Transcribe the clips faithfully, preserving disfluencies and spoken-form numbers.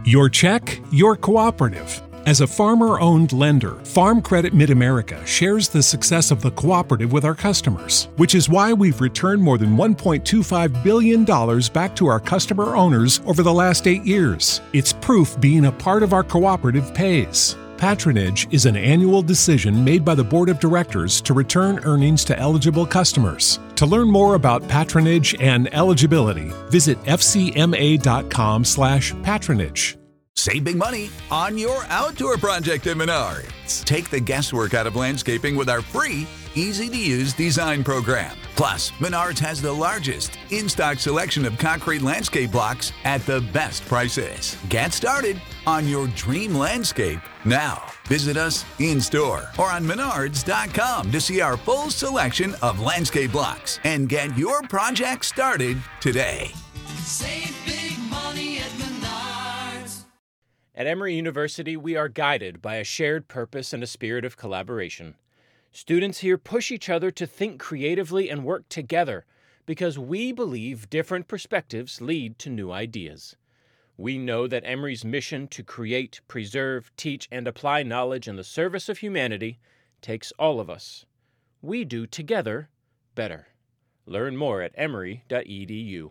Your check, your cooperative. As a farmer-owned lender, Farm Credit Mid-America shares the success of the cooperative with our customers, which is why we've returned more than one point two five billion dollars back to our customer owners over the last eight years. It's proof being a part of our cooperative pays. Patronage is an annual decision made by the Board of Directors to return earnings to eligible customers. To learn more about patronage and eligibility, visit f c m a dot com slash patronage. Save big money on your outdoor project at Menards. Take the guesswork out of landscaping with our free, easy-to-use design program. Plus, Menards has the largest in-stock selection of concrete landscape blocks at the best prices. Get started on your dream landscape now. Visit us in-store or on menards dot com to see our full selection of landscape blocks and get your project started today. Save big money at Menards. At Emory University, we are guided by a shared purpose and a spirit of collaboration. Students here push each other to think creatively and work together because we believe different perspectives lead to new ideas. We know that Emory's mission to create, preserve, teach, and apply knowledge in the service of humanity takes all of us. We do together better. Learn more at emory dot e d u.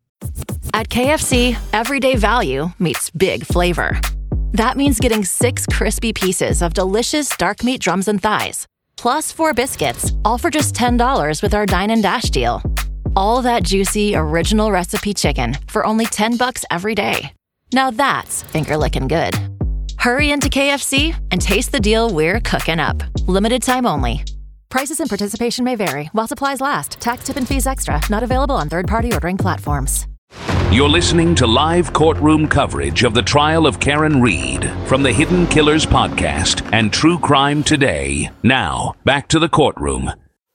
At K F C, everyday value meets big flavor. That means getting six crispy pieces of delicious dark meat drums and thighs, plus four biscuits, all for just ten dollars with our Dine and Dash deal. All that juicy, original recipe chicken for only ten bucks every day. Now that's finger-licking good. Hurry into K F C and taste the deal we're cooking up. Limited time only. Prices and participation may vary while supplies last. Tax, tip, and fees extra. Not available on third-party ordering platforms. You're listening to live courtroom coverage of the trial of Karen Read from the Hidden Killers podcast and True Crime Today. Now, back to the courtroom.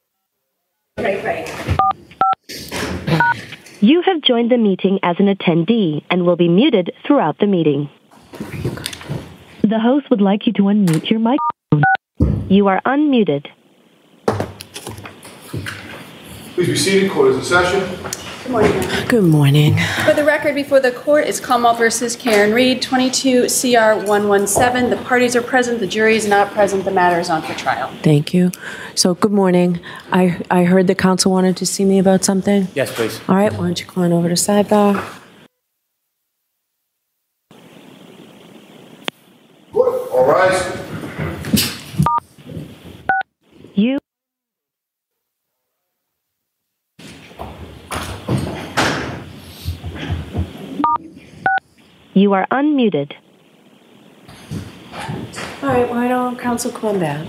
Right, right. You have joined the meeting as an attendee and will be muted throughout the meeting. The host would like you to unmute your microphone. You are unmuted. Please be seated. Court is in session. Good morning. Good morning. For the record, before the court is Commonwealth versus Karen Read, twenty-two C R one seventeen. The parties are present. The jury is not present. The matter is on for trial. Thank you. So, good morning. I I heard the counsel wanted to see me about something. Yes, please. All right. Why don't you come on over to sidebar? Good. All rise. You. You are unmuted. All right. Why don't counsel come on back?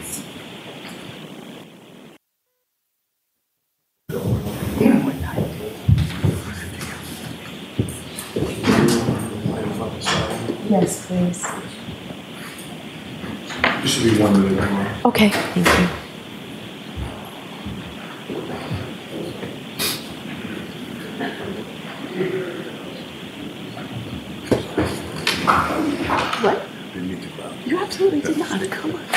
Yes, please. This should be one minute anymore. Okay. Thank you. What? You absolutely did not. Come on.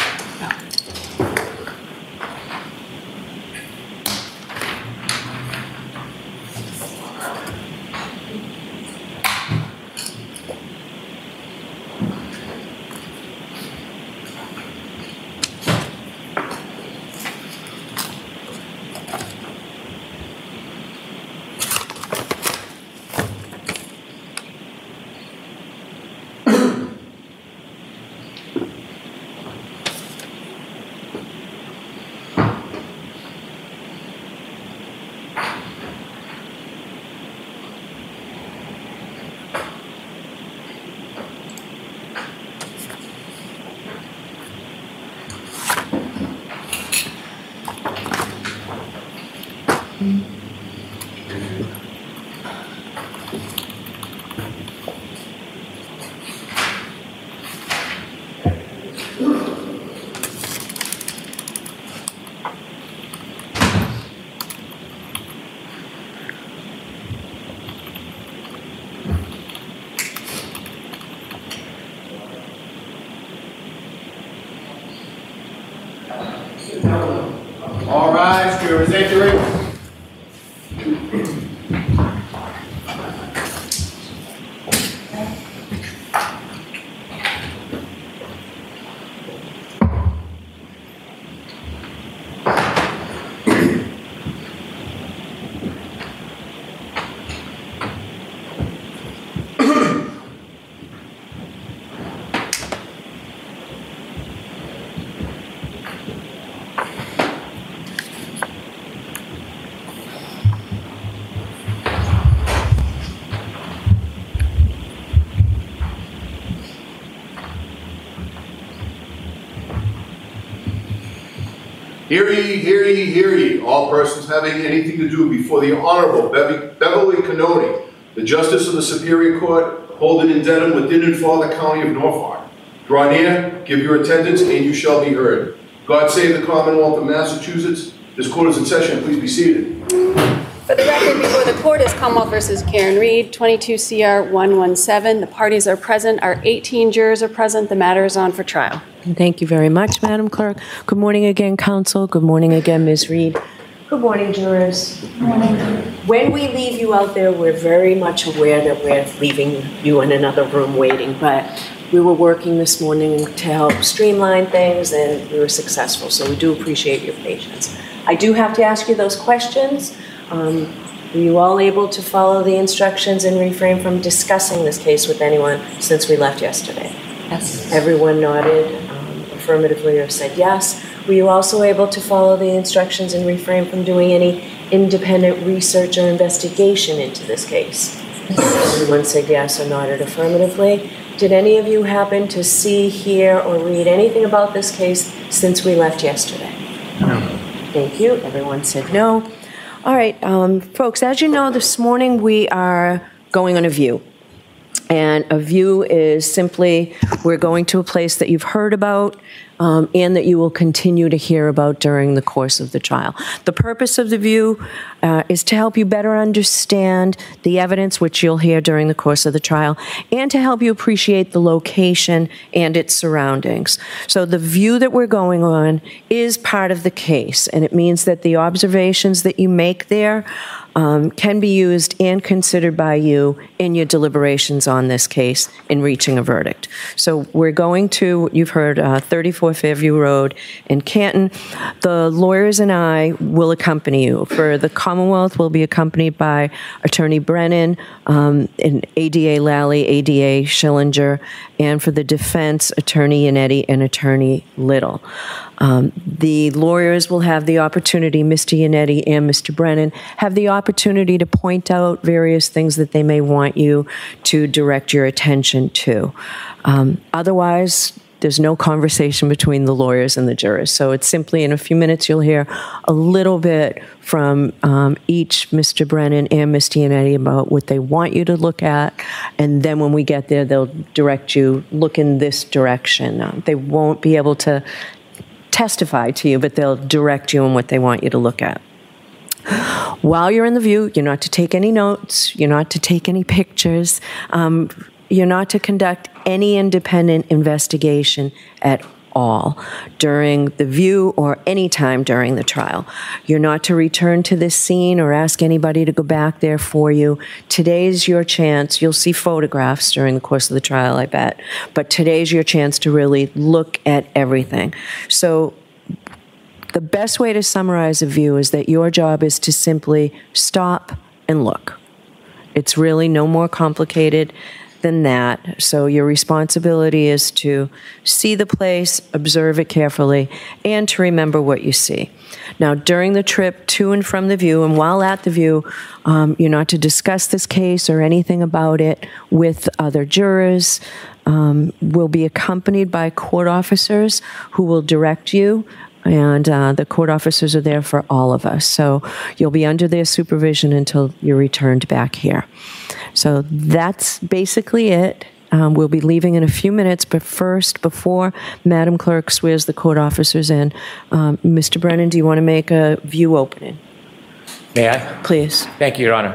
All rise. Your victory. Hear ye, hear ye, hear ye, all persons having anything to do before the Honorable Bev- Beverly Cannoni, the Justice of the Superior Court, holding in Dedham within and for the County of Norfolk. Draw near, give your attendance, and you shall be heard. God save the Commonwealth of Massachusetts. This court is in session. Please be seated. For the record, before the court is Commonwealth versus Karen Reed, twenty-two C R one one seven. The parties are present. Our eighteen jurors are present. The matter is on for trial. Thank you very much, Madam Clerk. Good morning again, counsel. Good morning again, Miz Reed. Good morning, jurors. Good morning. When we leave you out there, we're very much aware that we're leaving you in another room waiting, but we were working this morning to help streamline things, and we were successful, so we do appreciate your patience. I do have to ask you those questions. Um, were you all able to follow the instructions and refrain from discussing this case with anyone since we left yesterday? Yes. Everyone nodded um, affirmatively or said yes. Were you also able to follow the instructions and refrain from doing any independent research or investigation into this case? Yes. Everyone said yes or nodded affirmatively. Did any of you happen to see, hear, or read anything about this case since we left yesterday? No. Thank you. Everyone said no. All right, um, folks, as you know, this morning we are going on a view. And a view is simply, we're going to a place that you've heard about um, and that you will continue to hear about during the course of the trial. The purpose of the view uh, is to help you better understand the evidence, which you'll hear during the course of the trial, and to help you appreciate the location and its surroundings. So the view that we're going on is part of the case, and it means that the observations that you make there Um, can be used and considered by you in your deliberations on this case in reaching a verdict. So we're going to, you've heard, uh, thirty-four Fairview Road in Canton. The lawyers and I will accompany you. For the Commonwealth, we'll be accompanied by Attorney Brennan, um, and A D A Lally, A D A Schillinger, and for the defense, Attorney Yannetti and Attorney Little. Um, the lawyers will have the opportunity, Mister Yannetti and Mister Brennan, have the opportunity to point out various things that they may want you to direct your attention to. Um, otherwise, there's no conversation between the lawyers and the jurors. So it's simply, in a few minutes, you'll hear a little bit from um, each Mister Brennan and Mister Yannetti about what they want you to look at. And then when we get there, they'll direct you, look in this direction. Um, they won't be able to testify to you, but they'll direct you on what they want you to look at. While you're in the view, you're not to take any notes, you're not to take any pictures, um, you're not to conduct any independent investigation at all during the view or any time during the trial. You're not to return to this scene or ask anybody to go back there for you. Today's your chance. You'll see photographs during the course of the trial, I bet, but today's your chance to really look at everything. So the best way to summarize a view is that your job is to simply stop and look. It's really no more complicated than that. So your responsibility is to see the place, observe it carefully, and to remember what you see. Now, during the trip to and from the view, and while at the view, um, you're not to discuss this case or anything about it with other jurors. Um, we'll be accompanied by court officers who will direct you, and uh, the court officers are there for all of us. So you'll be under their supervision until you're returned back here. So that's basically it. Um, we'll be leaving in a few minutes, but first, before Madam Clerk swears the court officers in, um, Mister Brennan, do you want to make a view opening? May I? Please. Thank you, Your Honor.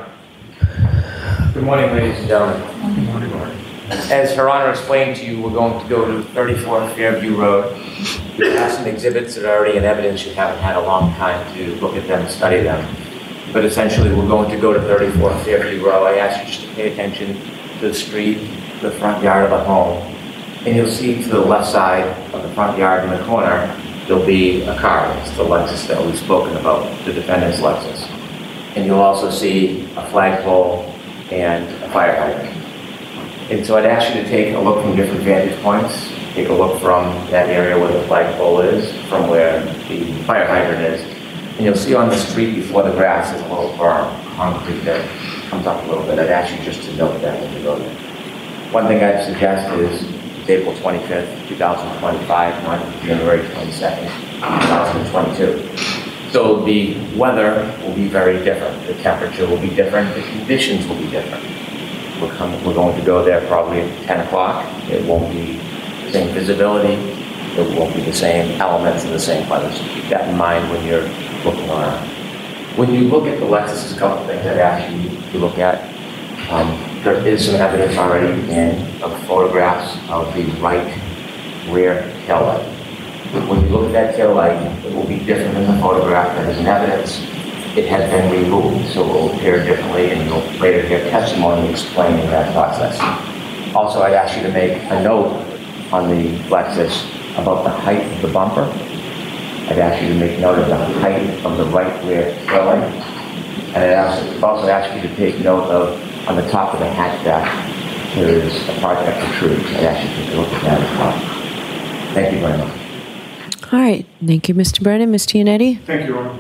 Good morning, ladies and gentlemen. Good morning, Lord. As Her Honor explained to you, we're going to go to thirty-four Fairview Road. You have some exhibits that are already in evidence. You haven't had a long time to look at them and study them. But essentially, we're going to go to thirty-four Fairview Road. I ask you just to pay attention to the street, the front yard of the home. And you'll see to the left side of the front yard in the corner, there'll be a car. It's the Lexus that we've spoken about, the defendant's Lexus. And you'll also see a flagpole and a fire hydrant. And so I'd ask you to take a look from different vantage points. Take a look from that area where the flagpole is, from where the fire hydrant is. And you'll see on the street before the grass is a little berm, concrete that comes up a little bit. I'd ask you just to note that when you go there. One thing I'd suggest is April twenty-fifth, two thousand twenty-five, not January twenty-second, two thousand twenty-two. So the weather will be very different. The temperature will be different. The conditions will be different. We're, coming, we're going to go there probably at ten o'clock. It won't be the same visibility. It won't be the same elements and the same weather. So keep that in mind when you're looking around. When you look at the Lexus, there's a couple things I'd ask you to look at. Um, there is some evidence already in of photographs of the right rear tail light. When you look at that tail light, it will be different than the photograph that is in evidence. It has been removed, so it will appear differently, and you'll later hear testimony explaining that process. Also, I'd ask you to make a note on the Lexus about the height of the bumper. I'd ask you to make note of the height of the right rear tail light. And I'd ask, also ask you to take note of, on the top of the hatchback, there is a part that protrudes. I'd ask you to take a look at that as well. Thank you very much. All right. Thank you, Mister Brennan. Mister Yannetti? Thank you, Your Honor.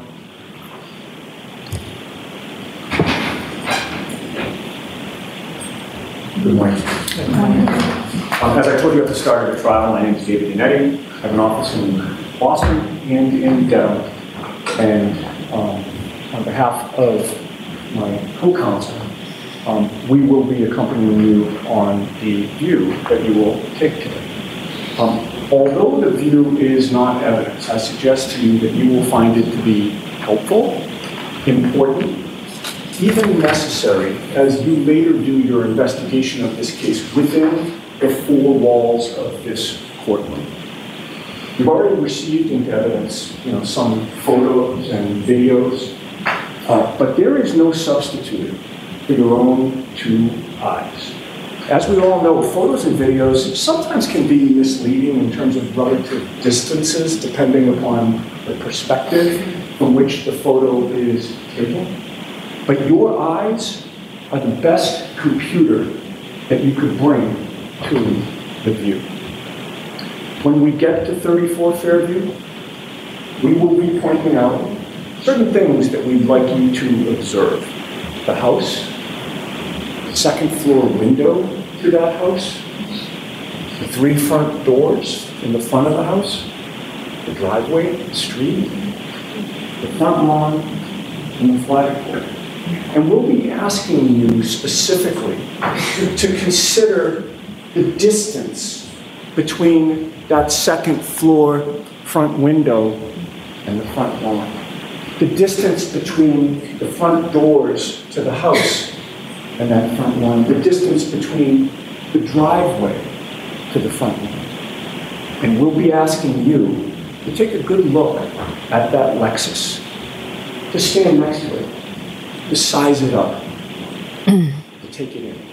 Good morning. Good morning. Um, as I told you at the start of the trial, my name is David Yannetti. I have an office in Boston and in Dedham. And um, on behalf of my co-counsel, um, we will be accompanying you on the view that you will take today. Um, although the view is not evidence, I suggest to you that you will find it to be helpful, important, even necessary as you later do your investigation of this case within the four walls of this courtroom. You've already received into evidence, you know, some photos and videos, uh, but there is no substitute for your own two eyes. As we all know, photos and videos sometimes can be misleading in terms of relative distances, depending upon the perspective from which the photo is taken. But your eyes are the best computer that you could bring to the view. When we get to thirty-four Fairview, we will be pointing out certain things that we'd like you to observe. The house, the second floor window to that house, the three front doors in the front of the house, the driveway, the street, the front lawn, and the flagpole. And we'll be asking you specifically to consider the distance between that second floor front window and the front lawn. The distance between the front doors to the house and that front lawn. The distance between the driveway to the front lawn. And we'll be asking you to take a good look at that Lexus, to stand next to it, to size it up, to take it in.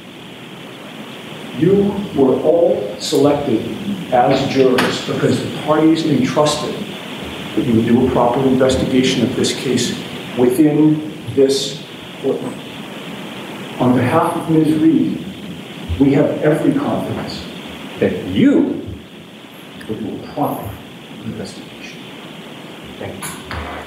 You were all selected as jurors because the parties entrusted that you would do a proper investigation of this case within this courtroom. On behalf of Miz Reed, we have every confidence that you will do a proper investigation. Thank you.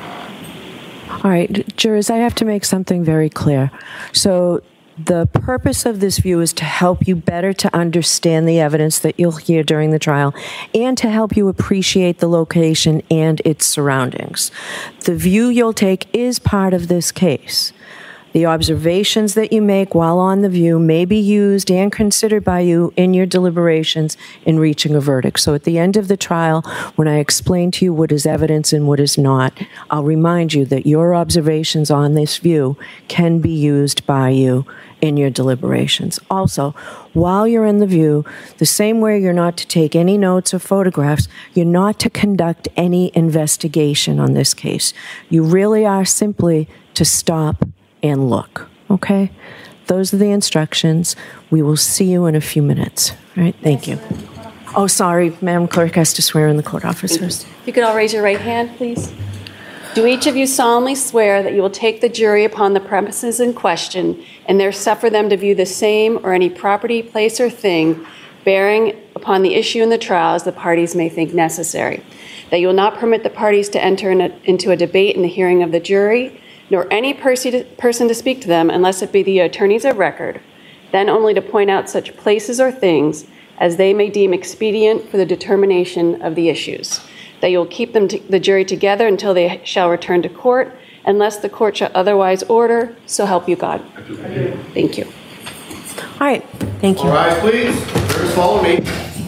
All right, jurors, I have to make something very clear. So the purpose of this view is to help you better to understand the evidence that you'll hear during the trial and to help you appreciate the location and its surroundings. The view you'll take is part of this case. The observations that you make while on the view may be used and considered by you in your deliberations in reaching a verdict. So at the end of the trial, when I explain to you what is evidence and what is not, I'll remind you that your observations on this view can be used by you in your deliberations. Also, while you're in the view, the same way you're not to take any notes or photographs, you're not to conduct any investigation on this case. You really are simply to stop and look, okay? Those are the instructions. We will see you in a few minutes. All right, thank you. Oh, sorry, Madam Clerk has to swear in the court officers. If you could all raise your right hand, please. Do each of you solemnly swear that you will take the jury upon the premises in question and there suffer them to view the same or any property, place, or thing bearing upon the issue in the trial as the parties may think necessary? That you will not permit the parties to enter in a, into a debate in the hearing of the jury, nor any person to speak to them unless it be the attorneys of record, then only to point out such places or things as they may deem expedient for the determination of the issues. That you will keep them to, the jury together until they shall return to court, unless the court shall otherwise order, so help you God. Thank you. All right, thank you. All rise, please. Jurors, follow me.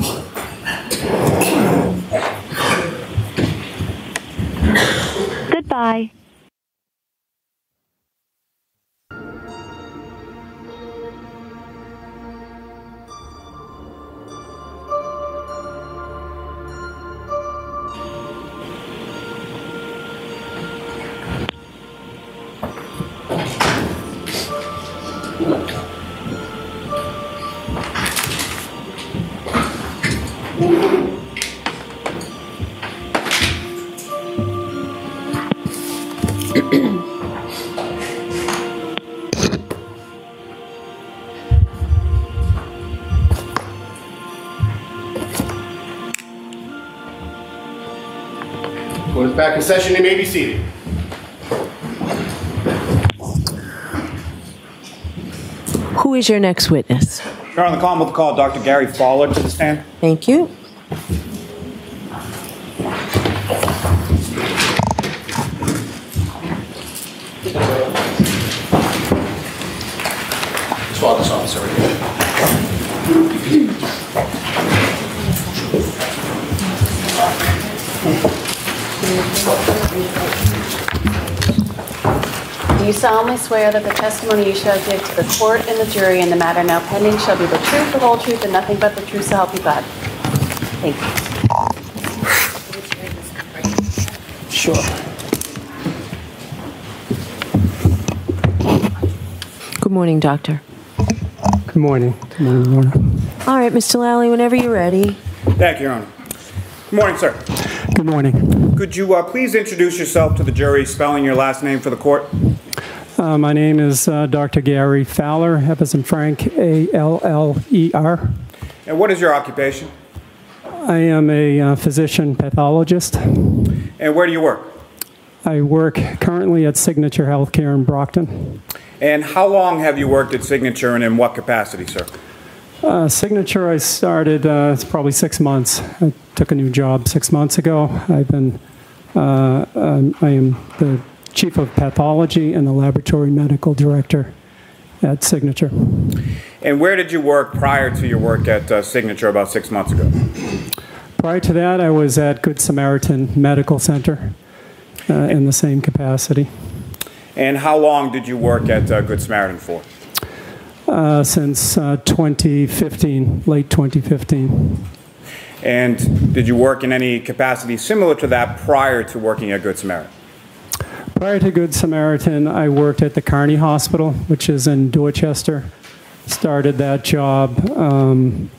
Goodbye. Court is back in session. You may be seated. Who is your next witness? Your Honor, the Commonwealth will call Doctor Gary Fowler to the stand. Thank you. Swallow this officer right here. Do you solemnly swear that the testimony you shall give to the court and the jury in the matter now pending shall be the truth, the whole truth, and nothing but the truth, so help you God? Thank you. Sure. Good morning, Doctor. Good morning. Good morning, Lorna. All right, Mister Lally, whenever you're ready. Thank you, Your Honor. Good morning, sir. Good morning. Could you uh, please introduce yourself to the jury, spelling your last name for the court? Uh, my name is uh, Doctor Gary Fowler, F as in Frank, A L L E R. And what is your occupation? I am a uh, physician pathologist. And where do you work? I work currently at Signature Healthcare in Brockton. And how long have you worked at Signature, and in what capacity, sir? Uh, Signature, I started, uh, it's probably six months. I took a new job six months ago. I've been, uh, um, I am the Chief of Pathology and the Laboratory Medical Director at Signature. And where did you work prior to your work at uh, Signature about six months ago? Prior to that, I was at Good Samaritan Medical Center uh, in the same capacity. And how long did you work at uh, Good Samaritan for? Uh, since uh, twenty fifteen, late twenty fifteen. And did you work in any capacity similar to that prior to working at Good Samaritan? Prior to Good Samaritan, I worked at the Kearney Hospital, which is in Dorchester. Started that job um,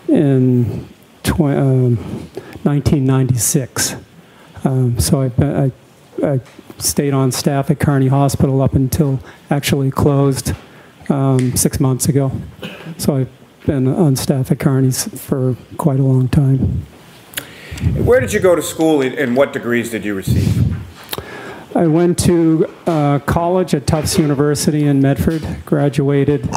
in tw um, nineteen ninety-six. Um, so I, I, I stayed on staff at Kearney Hospital up until actually closed um, six months ago. So I've been on staff at Kearney's for quite a long time. Where did you go to school, and what degrees did you receive? I went to uh, college at Tufts University in Medford, graduated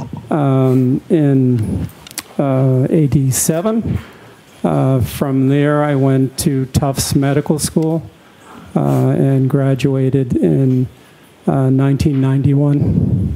um, in uh, eighty-seven. Uh, from there, I went to Tufts Medical School uh, and graduated in uh, nineteen ninety-one.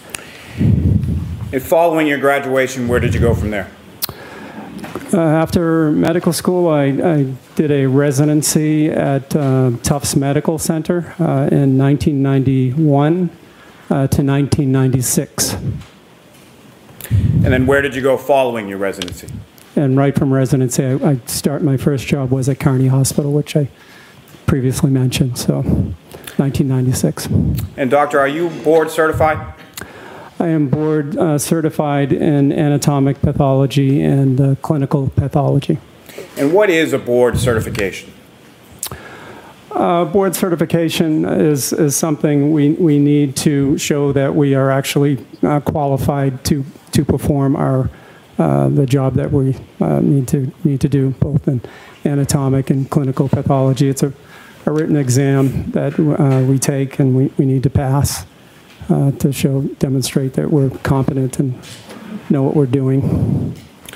And following your graduation, where did you go from there? Uh, after medical school, I, I did a residency at uh, Tufts Medical Center uh, in nineteen ninety-one uh, to nineteen ninety-six. And then where did you go following your residency? And right from residency, I, I start my first job was at Kearney Hospital, which I previously mentioned, so nineteen ninety-six. And doctor, are you board certified? I am board uh, certified in anatomic pathology and uh, clinical pathology. And what is a board certification? Uh, board certification is, is something we, we need to show that we are actually uh, qualified to, to perform our, uh, the job that we uh, need to, need to do, both in anatomic and clinical pathology. It's a, a written exam that uh, we take and we, we need to pass. Uh, to show, demonstrate that we're competent and know what we're doing.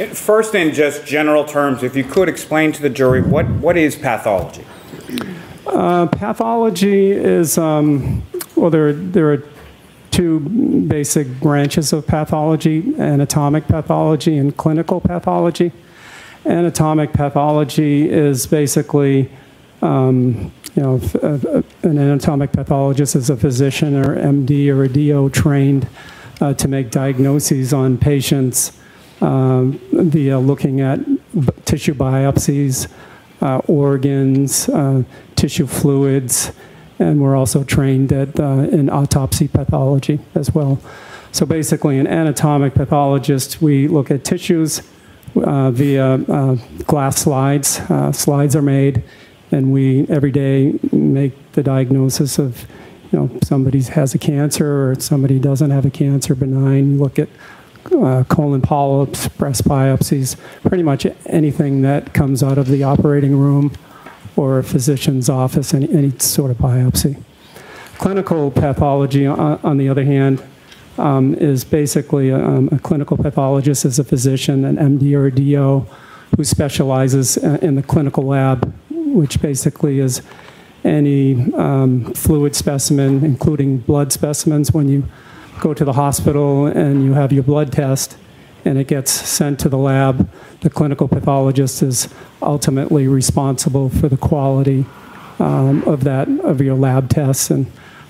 First, in just general terms, if you could explain to the jury, what, what is pathology? Uh, pathology is, um, well, there, there are two basic branches of pathology: anatomic pathology and clinical pathology. Anatomic pathology is basically, um, you know, an anatomic pathologist is a physician or M D or a D O trained uh, to make diagnoses on patients um, via looking at b- tissue biopsies, uh, organs, uh, tissue fluids, and we're also trained at, uh, in autopsy pathology as well. So basically, an anatomic pathologist, we look at tissues uh, via uh, glass slides. Uh, slides are made, and we every day make the diagnosis of, you know, somebody has a cancer or somebody doesn't have a cancer, benign. Look at uh, colon polyps, breast biopsies, pretty much anything that comes out of the operating room or a physician's office, any, any sort of biopsy. Clinical pathology, on, on the other hand, um, is basically um, a clinical pathologist is a physician, an M D or a D O, who specializes in the clinical lab, which basically is any um, fluid specimen, including blood specimens. When you go to the hospital and you have your blood test and it gets sent to the lab, the clinical pathologist is ultimately responsible for the quality um, of that, of your lab tests and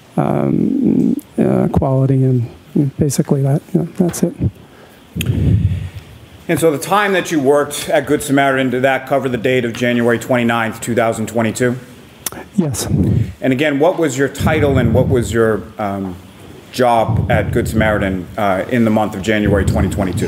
um, uh, quality, and basically that, you know, that's it. And so the time that you worked at Good Samaritan, did that cover the date of January twenty-ninth, two thousand twenty-two? Yes. And again, what was your title and what was your um, job at Good Samaritan uh, in the month of January twenty twenty-two?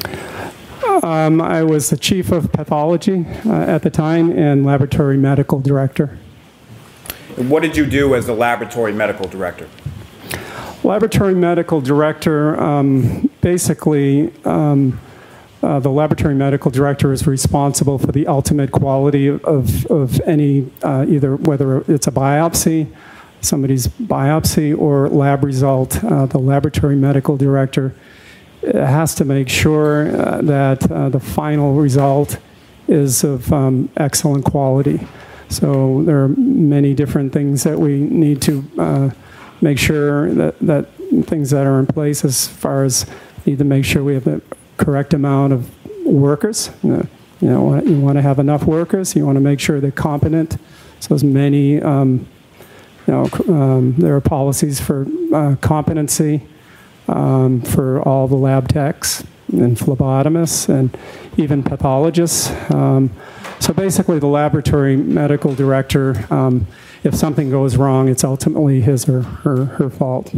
Um, I was the chief of pathology uh, at the time and laboratory medical director. And what did you do as the laboratory medical director? Laboratory medical director, um, basically, um, uh, the laboratory medical director is responsible for the ultimate quality of, of any, uh, either whether it's a biopsy, somebody's biopsy, or lab result. Uh, the laboratory medical director has to make sure uh, that uh, the final result is of um, excellent quality. So there are many different things that we need to uh, make sure that, that things that are in place, as far as need to make sure we have the correct amount of workers. You know, you know, you want to have enough workers. You want to make sure they're competent. So as many, um, you know, um, there are policies for uh, competency um, for all the lab techs and phlebotomists and even pathologists. Um, so basically, the laboratory medical director, um, if something goes wrong, it's ultimately his or her, her fault.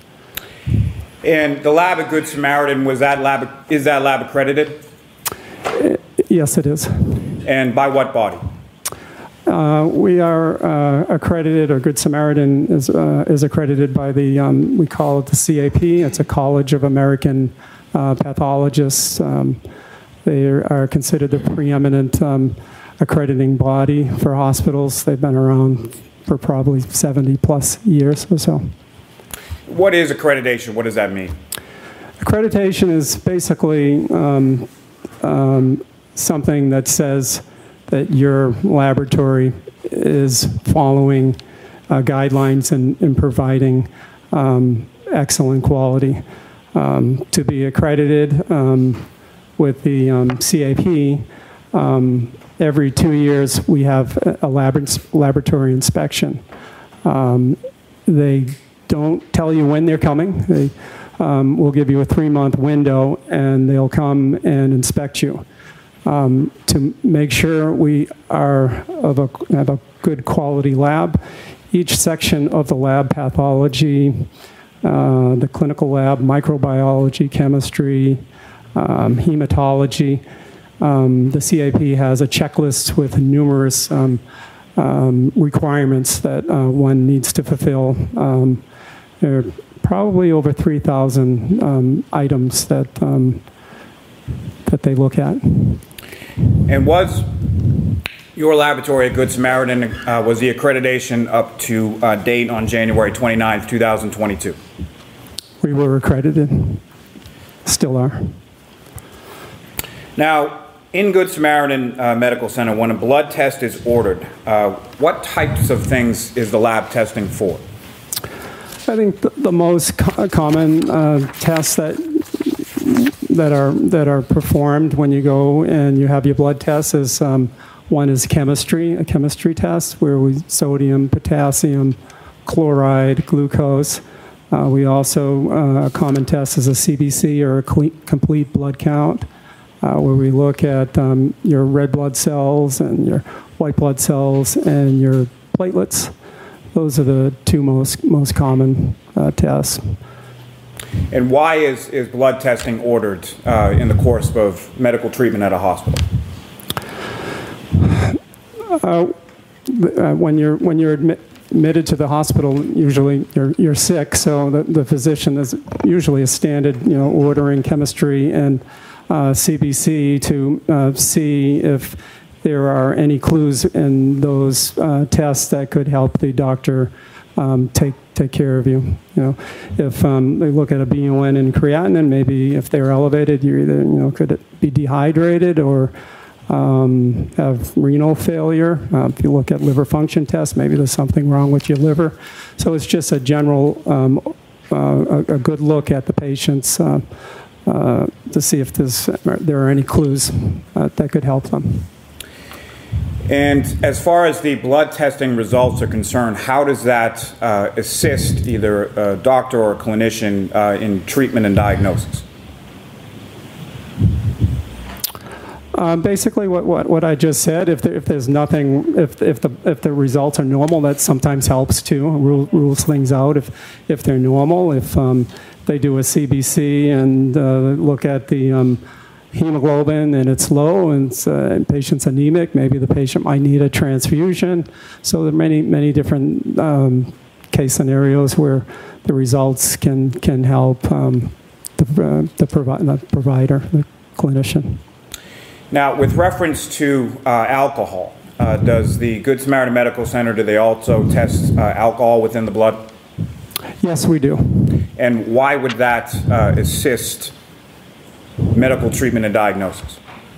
And the lab at Good Samaritan, was that lab, is that lab accredited? Uh, yes, it is. And by what body? Uh, we are uh, accredited, or Good Samaritan is, uh, is accredited by the, um, we call it the C A P. It's a College of American uh, Pathologists. Um, they are considered the preeminent um, accrediting body for hospitals. They've been around for probably seventy plus years or so. What is accreditation? What does that mean? Accreditation is basically um, um, something that says that your laboratory is following uh, guidelines and, and providing um, excellent quality. Um, to be accredited um, with the um, C A P, um, every two years we have a lab laboratory inspection. Um, they don't tell you when they're coming. They um, will give you a three-month window, and they'll come and inspect you. Um, to make sure we are of a, have a good quality lab. Each section of the lab, pathology, uh, the clinical lab, microbiology, chemistry, um, hematology, um, the C A P has a checklist with numerous um, um, requirements that uh, one needs to fulfill. Um, there are probably over three thousand um, items that, um, that they look at. And was your laboratory at Good Samaritan, uh, was the accreditation up to uh, date on January twenty-ninth, two thousand twenty-two? We were accredited, still are. Now, in Good Samaritan uh, Medical Center, when a blood test is ordered, uh, what types of things is the lab testing for? I think the, the most co- common uh, tests that that are that are performed when you go and you have your blood test is um, one is chemistry, a chemistry test where we sodium, potassium, chloride, glucose. Uh, we also uh, a common test is a C B C or a cle- complete blood count, uh, where we look at um, your red blood cells and your white blood cells and your platelets. Those are the two most most common uh, tests. And why is, is blood testing ordered uh, in the course of medical treatment at a hospital? Uh, when you're when you're admit, admitted to the hospital, usually you're you're sick, so the, the physician is usually a standard, you know, ordering chemistry and uh, C B C to uh, see if there are any clues in those uh, tests that could help the doctor um, take take care of you. You know, if um, they look at a B U N and creatinine, maybe if they're elevated, you're either, you know, could it be dehydrated or um, have renal failure. Uh, if you look at liver function tests, maybe there's something wrong with your liver. So it's just a general, um, uh, a, a good look at the patients uh, uh, to see if there's, there are any clues uh, that could help them. And as far as the blood testing results are concerned, how does that uh, assist either a doctor or a clinician uh, in treatment and diagnosis? Um, basically, what, what, what I just said. If there, if there's nothing, if if the if the results are normal, that sometimes helps too. Rule, rules things out if if they're normal. If um, they do a C B C and uh, look at the um, hemoglobin and it's low and it's, uh, patient's anemic, maybe the patient might need a transfusion. So there are many many different um, case scenarios where the results can can help um, the uh, the, provi- the provider, the clinician. Now, with reference to uh, alcohol, uh, does the Good Samaritan Medical Center, do they also test uh, alcohol within the blood? Yes, we do. And why would that uh, assist medical treatment and diagnosis?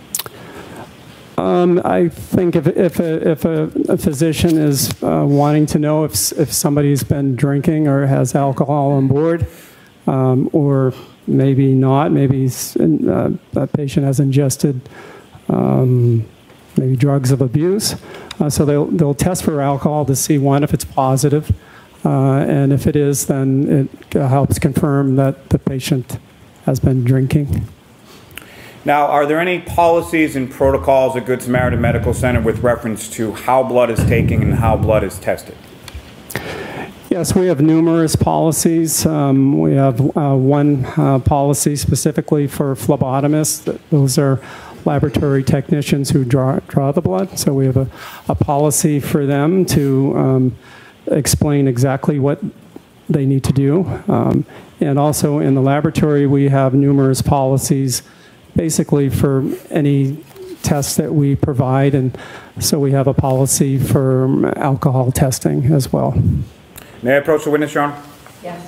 Um, I think if, if, a, if a, a physician is uh, wanting to know if, if somebody's been drinking or has alcohol on board, um, or maybe not, maybe uh, that patient has ingested Um, maybe drugs of abuse. Uh, so they'll, they'll test for alcohol to see, one, if it's positive, uh, and if it is, then it uh, helps confirm that the patient has been drinking. Now, are there any policies and protocols at Good Samaritan Medical Center with reference to how blood is taken and how blood is tested? Yes, we have numerous policies. Um, we have uh, one uh, policy specifically for phlebotomists. Those are laboratory technicians who draw, draw the blood. So we have a, a policy for them to um, explain exactly what they need to do. Um, and also in the laboratory, we have numerous policies basically for any tests that we provide. And so we have a policy for alcohol testing as well. May I approach the witness, Your Honor? Yes.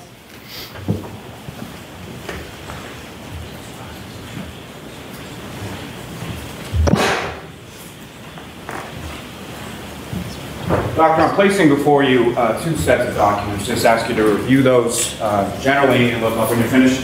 Doctor, I'm placing before you uh, two sets of documents. Just ask you to review those uh, generally and look up when you're finished.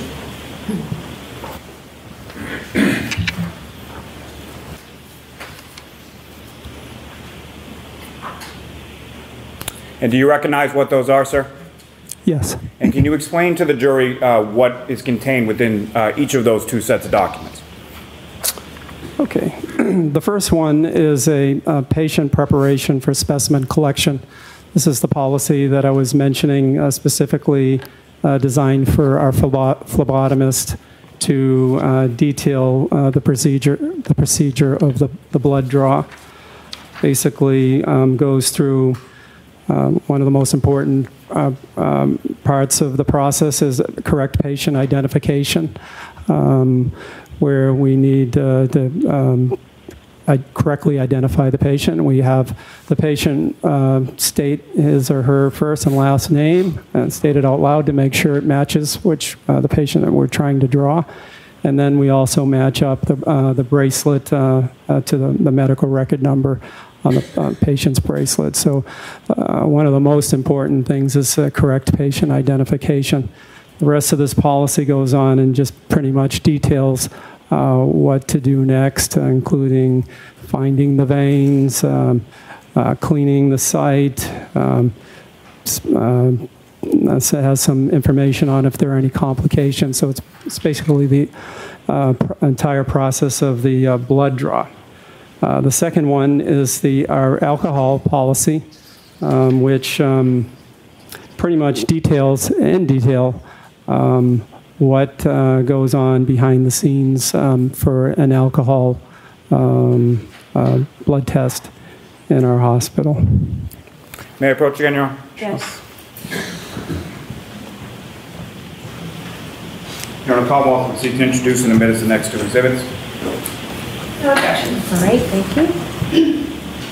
And do you recognize what those are, sir? Yes. And can you explain to the jury uh, what is contained within uh, each of those two sets of documents? Okay. The first one is a, a patient preparation for specimen collection. This is the policy that I was mentioning, uh, specifically uh, designed for our phlebo- phlebotomist to uh, detail uh, the procedure, the procedure of the, the blood draw. Basically, um, goes through um, one of the most important uh, um, parts of the process is correct patient identification, um, where we need uh, to um, I correctly identify the patient. We have the patient uh, state his or her first and last name and state it out loud to make sure it matches which uh, the patient that we're trying to draw. And then we also match up the, uh, the bracelet uh, uh, to the, the medical record number on the uh, patient's bracelet. So uh, one of the most important things is uh, correct patient identification. The rest of this policy goes on and just pretty much details uh, what to do next, uh, including finding the veins, um, uh, cleaning the site. Um, uh, it has some information on if there are any complications. So it's, it's basically the uh, pr- entire process of the uh, blood draw. Uh, the second one is the our alcohol policy, um, which um, pretty much details in detail um, what uh, goes on behind the scenes um, for an alcohol um, uh, blood test in our hospital. May I approach again, Your Honor? Yes. Your Honor, Commonwealth will seek to introduce and admit as the next two exhibits. No objection. All right, thank you.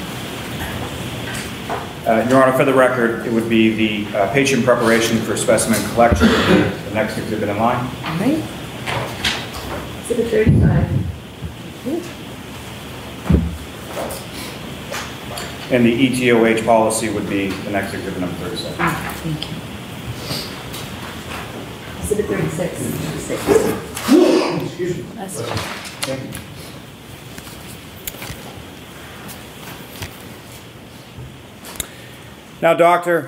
Uh, Your Honor, for the record, it would be the uh, patient preparation for specimen collection, the next exhibit in line. All right. Exhibit thirty-five. And the E T O H policy would be the next exhibit number thirty-seven. Ah, thank you. Exhibit thirty-six. Excuse me. That's Thank you. Now, doctor,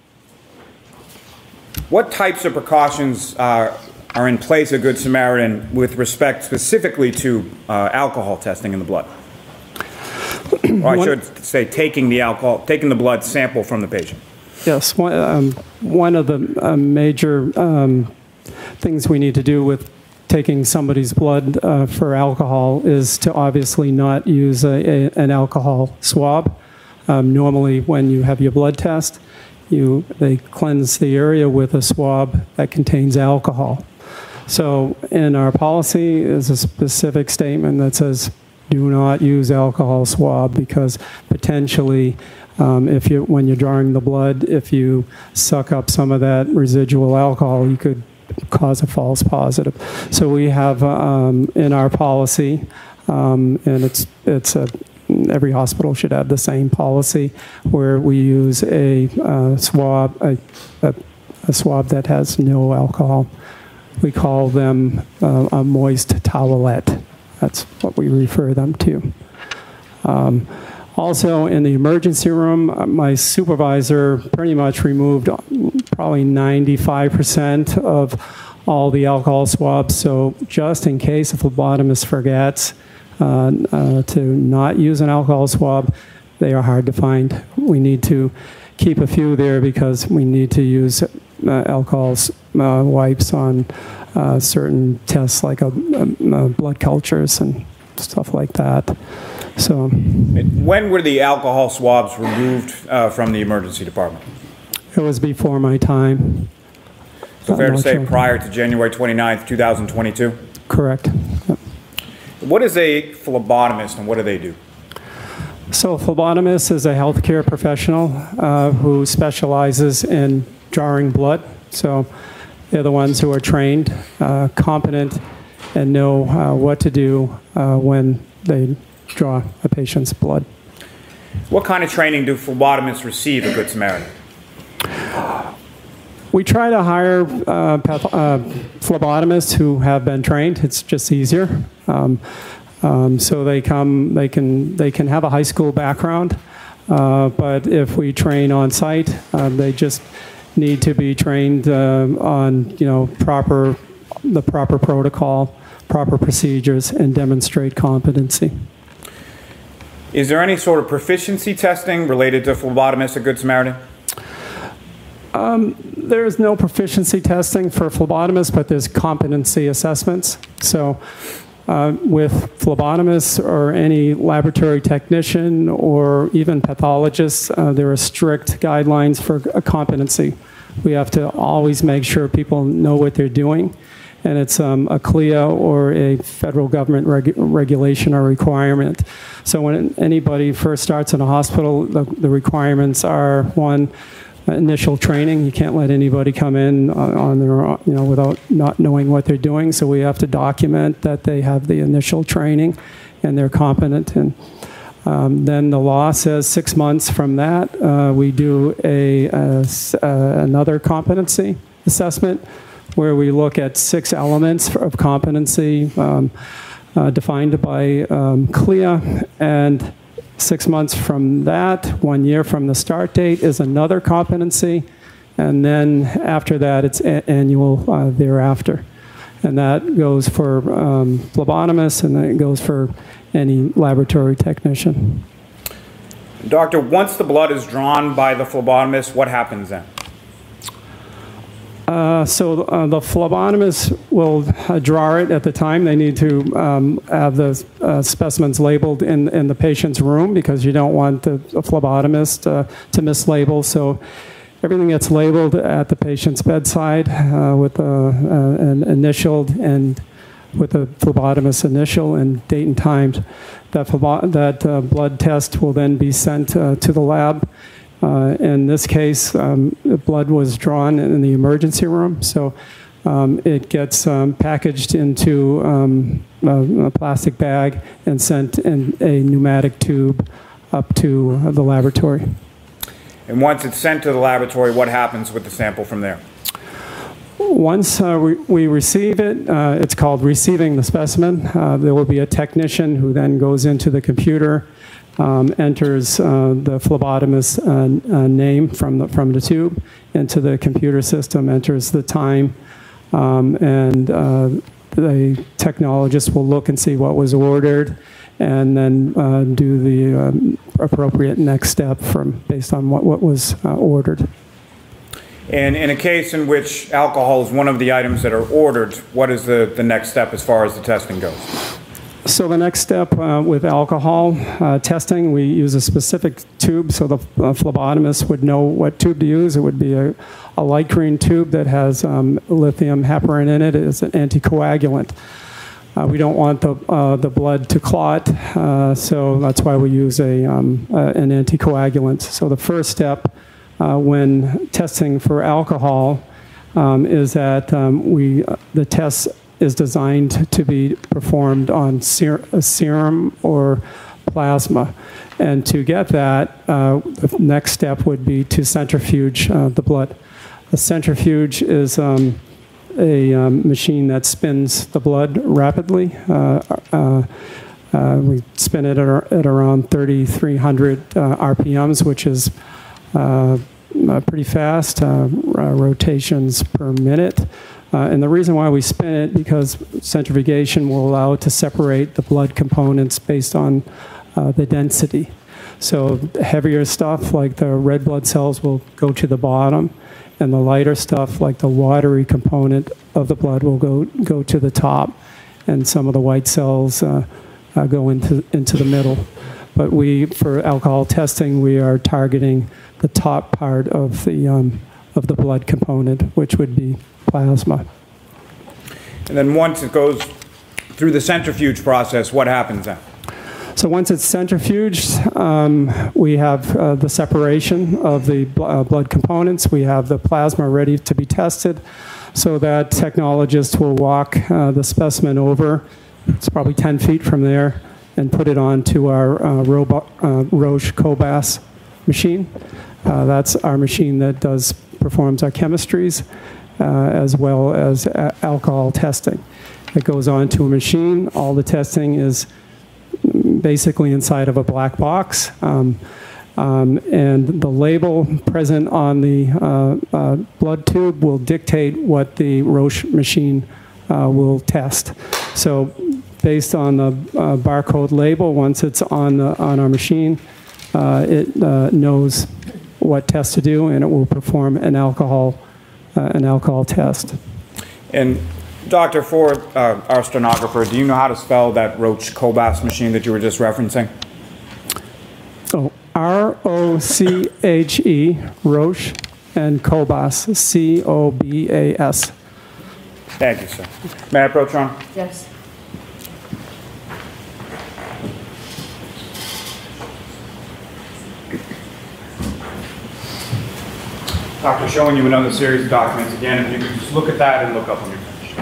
what types of precautions uh, are in place at Good Samaritan with respect specifically to uh, alcohol testing in the blood? Or I should say taking the alcohol, taking the blood sample from the patient. Yes, one, um, one of the uh, major um, things we need to do with taking somebody's blood uh, for alcohol is to obviously not use a, a, an alcohol swab. Um, normally, when you have your blood test, you they cleanse the area with a swab that contains alcohol. So in our policy is a specific statement that says, do not use alcohol swab because potentially, um, if you when you're drawing the blood, if you suck up some of that residual alcohol, you could cause a false positive. So we have um, in our policy, um, and it's it's a every hospital should have the same policy where we use a uh, swab, a, a, a swab that has no alcohol. We call them uh, a moist towelette. That's what we refer them to. Um, also, in the emergency room, uh, my supervisor pretty much removed probably ninety-five percent of all the alcohol swabs. So just in case a phlebotomist forgets uh, uh, to not use an alcohol swab, they are hard to find. We need to keep a few there because we need to use uh, alcohol uh, wipes on uh, certain tests like a, a, a blood cultures and stuff like that. So, when were the alcohol swabs removed uh, from the emergency department? It was before my time. So fair to say prior to January twenty-ninth, two thousand twenty-two? Correct. Yep. What is a phlebotomist and what do they do? So a phlebotomist is a healthcare professional uh, who specializes in drawing blood. So they're the ones who are trained, uh, competent, and know uh, what to do uh, when they draw a patient's blood. What kind of training do phlebotomists receive at Good Samaritan? We try to hire uh, path- uh, phlebotomists who have been trained. It's just easier. Um, um, so they come, they can, they can have a high school background, uh, but if we train on site, uh, they just need to be trained uh, on, you know, proper, the proper protocol, proper procedures, and demonstrate competency. Is there any sort of proficiency testing related to phlebotomists at Good Samaritan? Um, there's no proficiency testing for phlebotomists, but there's competency assessments. So uh, with phlebotomists or any laboratory technician or even pathologists, uh, there are strict guidelines for a competency. We have to always make sure people know what they're doing. And it's um, a C L I A or a federal government regu- regulation or requirement. So when anybody first starts in a hospital, the, the requirements are, one, initial training. You can't let anybody come in on, on their own, you know, without not knowing what they're doing. So we have to document that they have the initial training and they're competent. And um, then the law says six months from that, uh, we do a, a, a another competency assessment where we look at six elements of competency um, uh, defined by um, C L I A, and six months from that, one year from the start date, is another competency, and then after that, it's a annual uh, thereafter. And that goes for um, phlebotomists, and then it goes for any laboratory technician. Doctor, once the blood is drawn by the phlebotomist, what happens then? Uh, so uh, the phlebotomist will uh, draw it at the time. They need to um, have the uh, specimens labeled in, in the patient's room because you don't want the, the phlebotomist uh, to mislabel. So everything gets labeled at the patient's bedside uh, with uh, uh, an initialed and with the phlebotomist's initial and date and time. That, that uh, blood test will then be sent uh, to the lab. Uh, in this case, um, the blood was drawn in the emergency room, so um, it gets um, packaged into um, a, a plastic bag and sent in a pneumatic tube up to uh, the laboratory. And once it's sent to the laboratory, what happens with the sample from there? Once uh, we, we receive it, uh, it's called receiving the specimen. Uh, there will be a technician who then goes into the computer, Um, enters uh, the phlebotomist's uh, uh, name from the, from the tube into the computer system, enters the time, um, and uh, the technologist will look and see what was ordered, and then uh, do the um, appropriate next step from based on what, what was uh, ordered. And in a case in which alcohol is one of the items that are ordered, what is the, the next step as far as the testing goes? So the next step uh, with alcohol uh, testing, we use a specific tube so the uh, phlebotomist would know what tube to use. It would be a, a light green tube that has um, lithium heparin in it. It's an anticoagulant. Uh, we don't want the, uh, the blood to clot, uh, so that's why we use a, um, uh, an anticoagulant. So the first step uh, when testing for alcohol um, is that um, we, uh, the test is designed to be performed on ser serum or plasma. And to get that, uh, the next step would be to centrifuge uh, the blood. A centrifuge is um, a um, machine that spins the blood rapidly. Uh, uh, uh, we spin it at, at around thirty-three hundred uh, R P Ms, which is uh, uh, pretty fast, uh, uh, rotations per minute. Uh, and the reason why we spin it, because centrifugation will allow it to separate the blood components based on uh, the density. So heavier stuff like the red blood cells will go to the bottom, and the lighter stuff like the watery component of the blood will go, go to the top, and some of the white cells uh, uh, go into, into the middle. But we, for alcohol testing, we are targeting the top part of the, um, of the blood component, which would be plasma. And then once it goes through the centrifuge process, what happens then? So once it's centrifuged, um, we have uh, the separation of the bl uh, blood components. We have the plasma ready to be tested, so that technologist will walk uh, the specimen over, it's probably ten feet from there, and put it onto our uh, robot, uh, Roche Cobas machine. Uh, that's our machine that does performs our chemistries, Uh, as well as a alcohol testing. It goes on to a machine. All the testing is basically inside of a black box. Um, um, and the label present on the uh, uh, blood tube will dictate what the Roche machine uh, will test. So based on the uh, barcode label, once it's on, the, on our machine, uh, it uh, knows what test to do, and it will perform an alcohol Uh, an alcohol test. And Doctor, for uh, our stenographer, do you know how to spell that Roche Cobas machine that you were just referencing? Oh, R O C H E, Roche, and Cobas, C O B A S. Thank you, sir. May I approach, Ron? Yes. Doctor, showing you another series of documents again, if you could just look at that and look up when you're finished.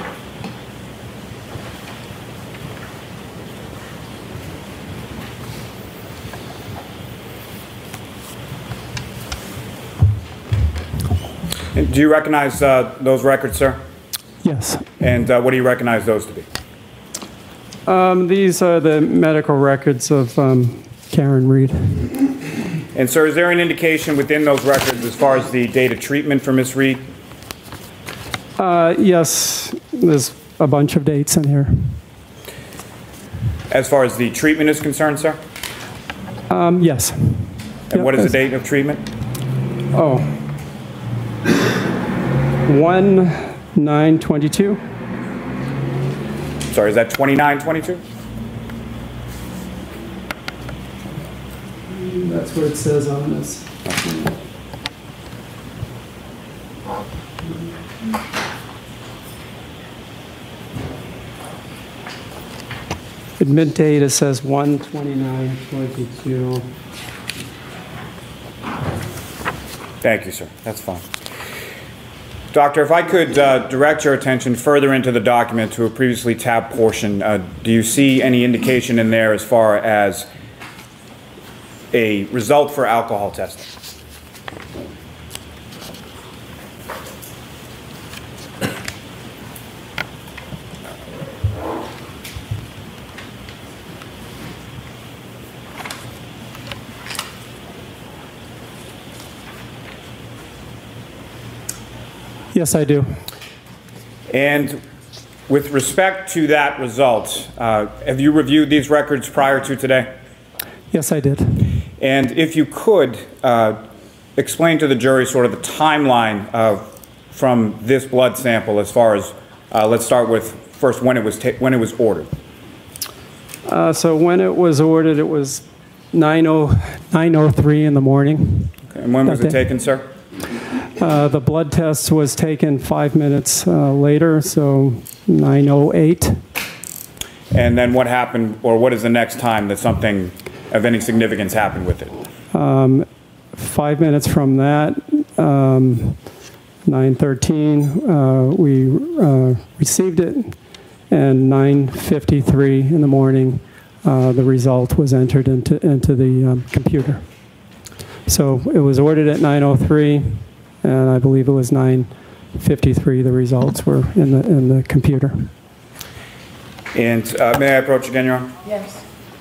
And do you recognize uh, those records, sir? Yes. And uh, what do you recognize those to be? Um, these are the medical records of um, Karen Reed. And sir, is there an indication within those records as far as the date of treatment for Miz Reed? Uh, yes, there's a bunch of dates in here. As far as the treatment is concerned, sir? Um, yes. And Yep, what is the that's- date of treatment? Oh. one nine twenty-two. Sorry, is that twenty-nine twenty-two? That's what it says on this. Admit date, it says one twenty-nine twenty-two. Thank you, sir. That's fine. Doctor, if I could uh, direct your attention further into the document to a previously tabbed portion, uh, do you see any indication in there as far as a result for alcohol testing? Yes, I do. And with respect to that result, uh, have you reviewed these records prior to today? Yes, I did. And if you could, uh, explain to the jury sort of the timeline uh, from this blood sample as far as, uh, let's start with first when it was, ta- when it was ordered. Uh, so when it was ordered, it was nine oh three in the morning. Okay. And when was that it day. taken, sir? Uh, the blood test was taken five minutes uh, later, so nine oh eight. And then what happened, or what is the next time that something of any significance happened with it? Um, five minutes from that, um, nine thirteen, uh, we uh, received it, and nine fifty-three in the morning, uh, the result was entered into, into the um, computer. So it was ordered at nine oh three, and I believe it was nine fifty-three, the results were in the, in the computer. And uh, may I approach again, Your Honor? Yes.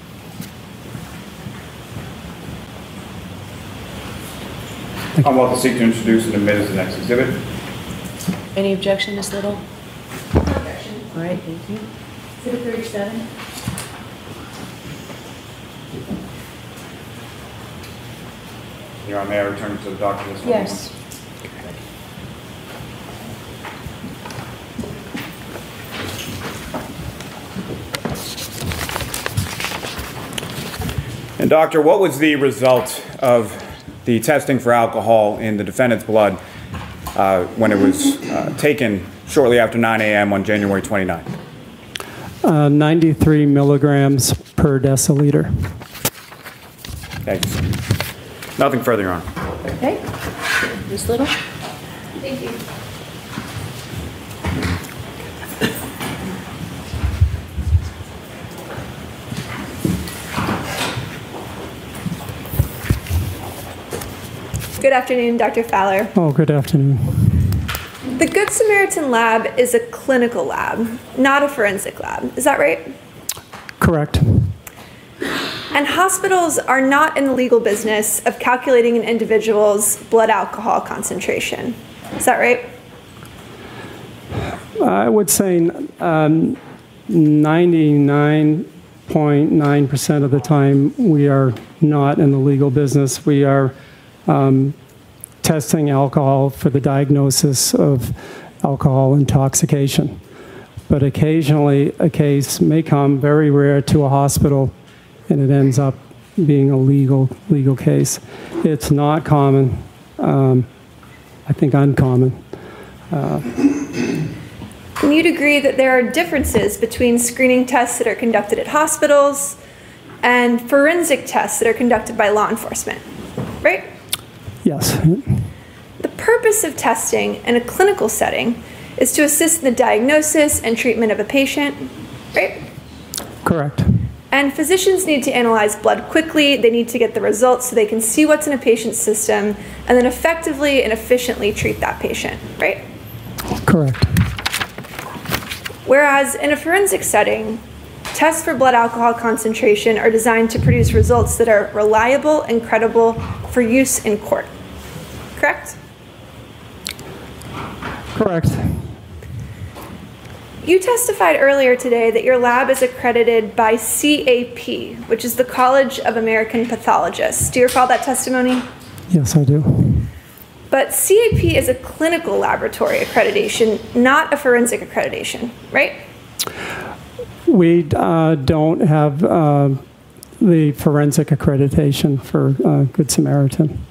I'm about to seek to introduce and admit as the next exhibit. Any objection, Miz Little? No objection. All right, thank you. Exhibit thirty-seven. Your Honor, may I return to the document? Yes. And doctor, what was the result of the testing for alcohol in the defendant's blood uh, when it was uh, taken shortly after nine a m on January twenty-ninth? Uh, ninety-three milligrams per deciliter. Thank you, sir. Nothing further, Your Honor. Okay. Miz Little? Thank you. Good afternoon, Doctor Fowler. Oh, good afternoon. The Good Samaritan lab is a clinical lab, not a forensic lab. Is that right? Correct. And hospitals are not in the legal business of calculating an individual's blood alcohol concentration. Is that right? I would say um, ninety-nine point nine percent of the time we are not in the legal business. We are um, testing alcohol for the diagnosis of alcohol intoxication. But occasionally a case may come, very rare, to a hospital, and it ends up being a legal legal case. It's not common, um, I think uncommon. Uh, And you'd agree that there are differences between screening tests that are conducted at hospitals and forensic tests that are conducted by law enforcement, right? yes. The purpose of testing in a clinical setting is to assist in the diagnosis and treatment of a patient, right? Correct. And physicians need to analyze blood quickly. They need to get the results so they can see what's in a patient's system and then effectively and efficiently treat that patient, right? Correct. Whereas in a forensic setting, tests for blood alcohol concentration are designed to produce results that are reliable and credible for use in court. Correct? Correct. You testified earlier today that your lab is accredited by C A P, which is the College of American Pathologists. Do you recall that testimony? Yes, I do. But C A P is a clinical laboratory accreditation, not a forensic accreditation, right? We uh, don't have uh, the forensic accreditation for uh, Good Samaritan.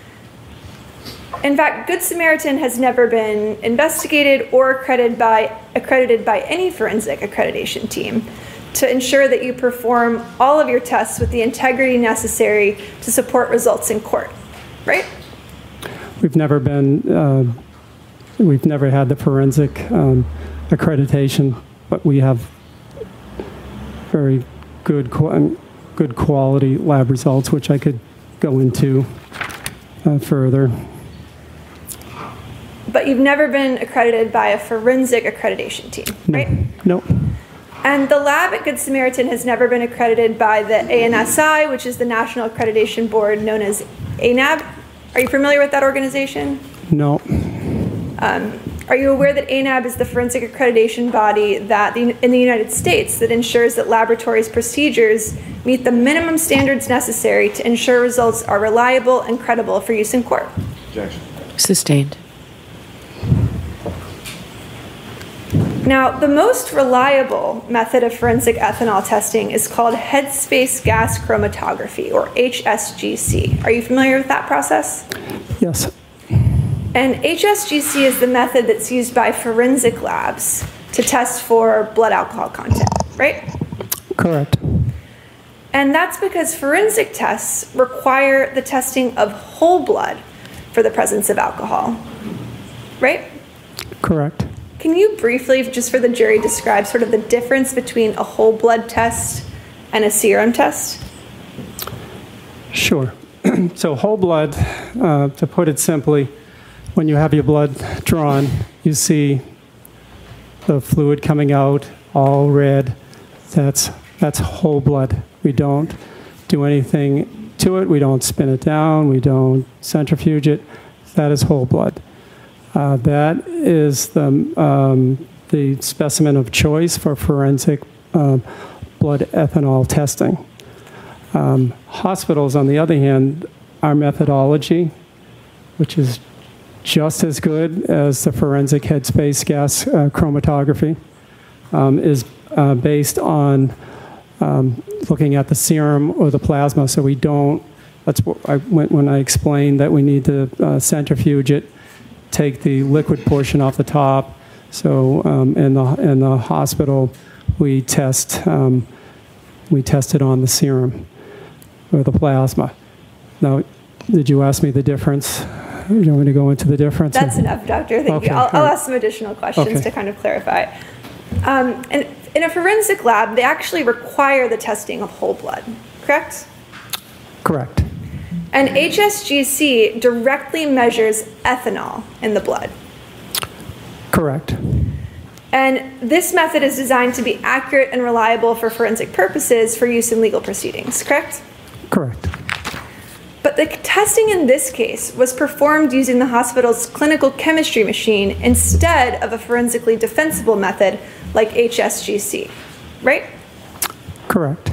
In fact, Good Samaritan has never been investigated or accredited by, accredited by any forensic accreditation team to ensure that you perform all of your tests with the integrity necessary to support results in court, right? We've never been, uh, we've never had the forensic um, accreditation, but we have very good, qu- good quality lab results, which I could go into uh, further. But you've never been accredited by a forensic accreditation team, right? No. And the lab at Good Samaritan has never been accredited by the A N S I, which is the National Accreditation Board known as A N A B. Are you familiar with that organization? No. Um, are you aware that A N A B is the forensic accreditation body that the, in the United States that ensures that laboratories' procedures meet the minimum standards necessary to ensure results are reliable and credible for use in court? Objection. Sustained. Now, the most reliable method of forensic ethanol testing is called headspace gas chromatography, or H S G C. Are you familiar with that process? Yes. And H S G C is the method that's used by forensic labs to test for blood alcohol content, right? Correct. And that's because forensic tests require the testing of whole blood for the presence of alcohol, right? Correct. Can you briefly, just for the jury, describe sort of the difference between a whole blood test and a serum test? Sure. So whole blood, uh, to put it simply, when you have your blood drawn, you see the fluid coming out, all red. That's, that's whole blood. We don't do anything to it. We don't spin it down. We don't centrifuge it. That is whole blood. Uh, that is the, um, the specimen of choice for forensic uh, blood ethanol testing. Um, hospitals, on the other hand, our methodology, which is just as good as the forensic headspace gas uh, chromatography, um, is uh, based on um, looking at the serum or the plasma. So we don't, that's what I went when I explained that we need to uh, centrifuge it, take the liquid portion off the top. So um, in the in the hospital, we test um, we test it on the serum or the plasma. Now, did you ask me the difference? Do you want me to go into the difference? That's enough, Doctor. Thank Okay, you. I'll, all I'll right. ask some additional questions Okay. to kind of clarify. Um, and in a forensic lab, they actually require the testing of whole blood, correct? Correct. And H S G C directly measures ethanol in the blood. Correct. And this method is designed to be accurate and reliable for forensic purposes for use in legal proceedings, correct? Correct. But the testing in this case was performed using the hospital's clinical chemistry machine instead of a forensically defensible method like H S G C, right? Correct.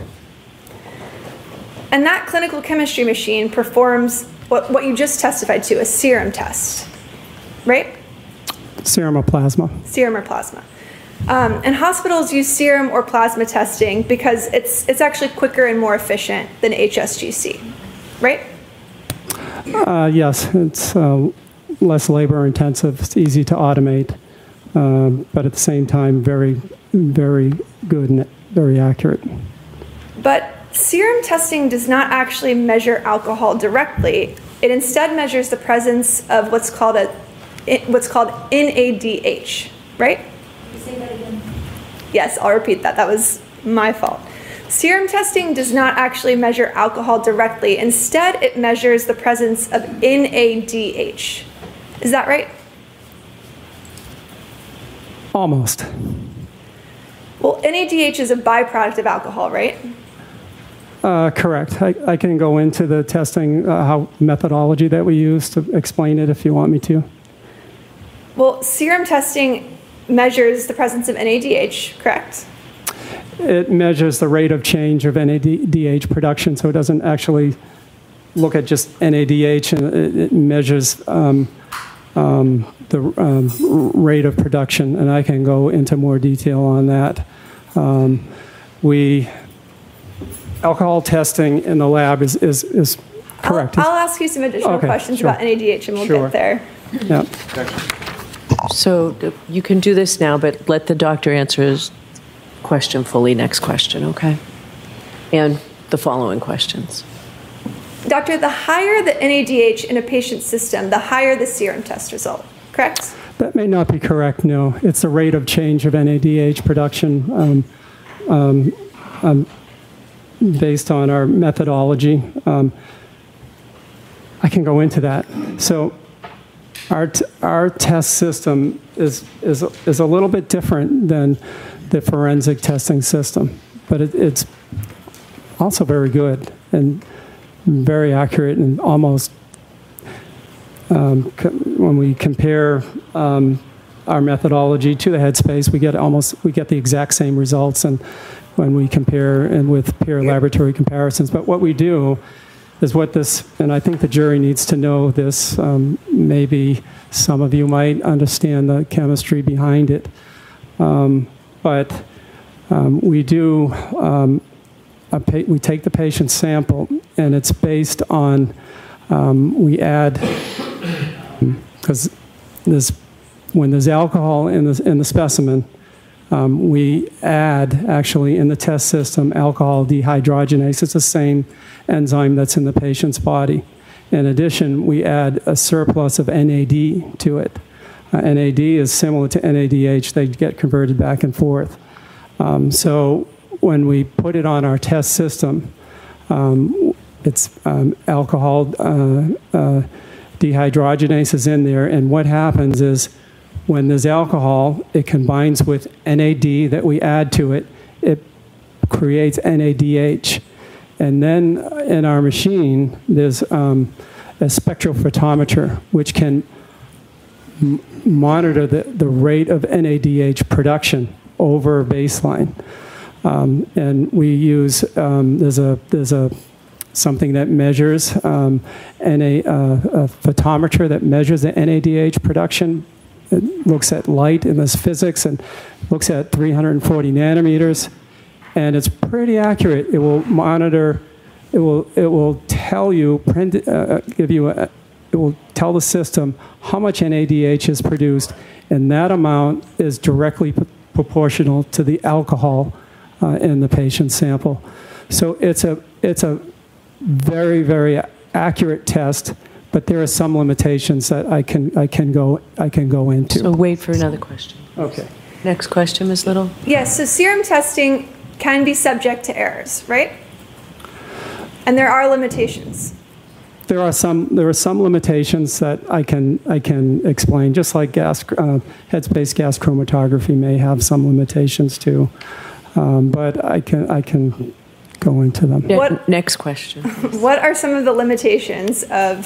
And that clinical chemistry machine performs what, what you just testified to, a serum test, right? Serum or plasma. Serum or plasma. Um, and hospitals use serum or plasma testing because it's, it's actually quicker and more efficient than H S G C, right? Uh, yes, it's uh, less labor intensive. It's easy to automate, um, but at the same time, very, very good and very accurate. But serum testing does not actually measure alcohol directly. It instead measures the presence of what's called a what's called N A D H, right? Say that again. Yes, I'll repeat that. That was my fault. Serum testing does not actually measure alcohol directly. Instead, it measures the presence of N A D H. Is that right? Almost. Well, N A D H is a byproduct of alcohol, right? Uh, correct. I, I can go into the testing uh, how methodology that we use to explain it if you want me to. Well, serum testing measures the presence of N A D H, correct? It measures the rate of change of N A D H production, so it doesn't actually look at just N A D H, and it, it measures um, um, the um, rate of production, and I can go into more detail on that. Um, we alcohol testing in the lab is is, is correct. I'll, I'll ask you some additional Okay, questions sure. about N A D H, and we'll Sure. get there. Yeah. So uh, you can do this now, but let the doctor answer his question fully. Next question, okay? And the following questions. Doctor, the higher the N A D H in a patient's system, the higher the serum test result, correct? That may not be correct, no. It's the rate of change of N A D H production um, um, um, based on our methodology. Um, I can go into that. So our, t- our test system is, is, is a little bit different than the forensic testing system, but it, it's also very good and very accurate and almost Um, co- when we compare um, our methodology to the Headspace, we get almost we get the exact same results, and when we compare and with peer laboratory comparisons. But what we do is what this, and I think the jury needs to know this. Um, maybe some of you might understand the chemistry behind it, um, but um, we do. Um, a pa- we take the patient's sample, and it's based on. Um, we add. Because there's, when there's alcohol in the, in the specimen, um, we add, actually, in the test system, alcohol dehydrogenase. It's the same enzyme that's in the patient's body. In addition, we add a surplus of N A D to it. Uh, N A D is similar to N A D H. They get converted back and forth. Um, so when we put it on our test system, um, it's um, alcohol uh, uh, dehydrogenase is in there, and what happens is when there's alcohol, it combines with N A D that we add to it, it creates N A D H. And then in our machine, there's um, a spectrophotometer which can m- monitor the, the rate of N A D H production over baseline. Um, and we use, um, there's a, there's a something that measures um, and a, uh, a photometer that measures the N A D H production. It looks at light in this physics and looks at three hundred forty nanometers, and it's pretty accurate. It will monitor. It will. It will tell you. Print. Uh, give you. A, it will tell the system how much N A D H is produced, and that amount is directly p- proportional to the alcohol uh, in the patient's sample. So it's a. It's a very, very accurate test, but there are some limitations that I can I can go I can go into. So wait for another question. Okay. Next question, Miz Little. Yes, so serum testing can be subject to errors, right? And there are limitations. There are some there are some limitations that I can I can explain. Just like gas uh, Headspace gas chromatography may have some limitations too, um, but I can I can. go into them. Ne- What- Next question. What are some of the limitations of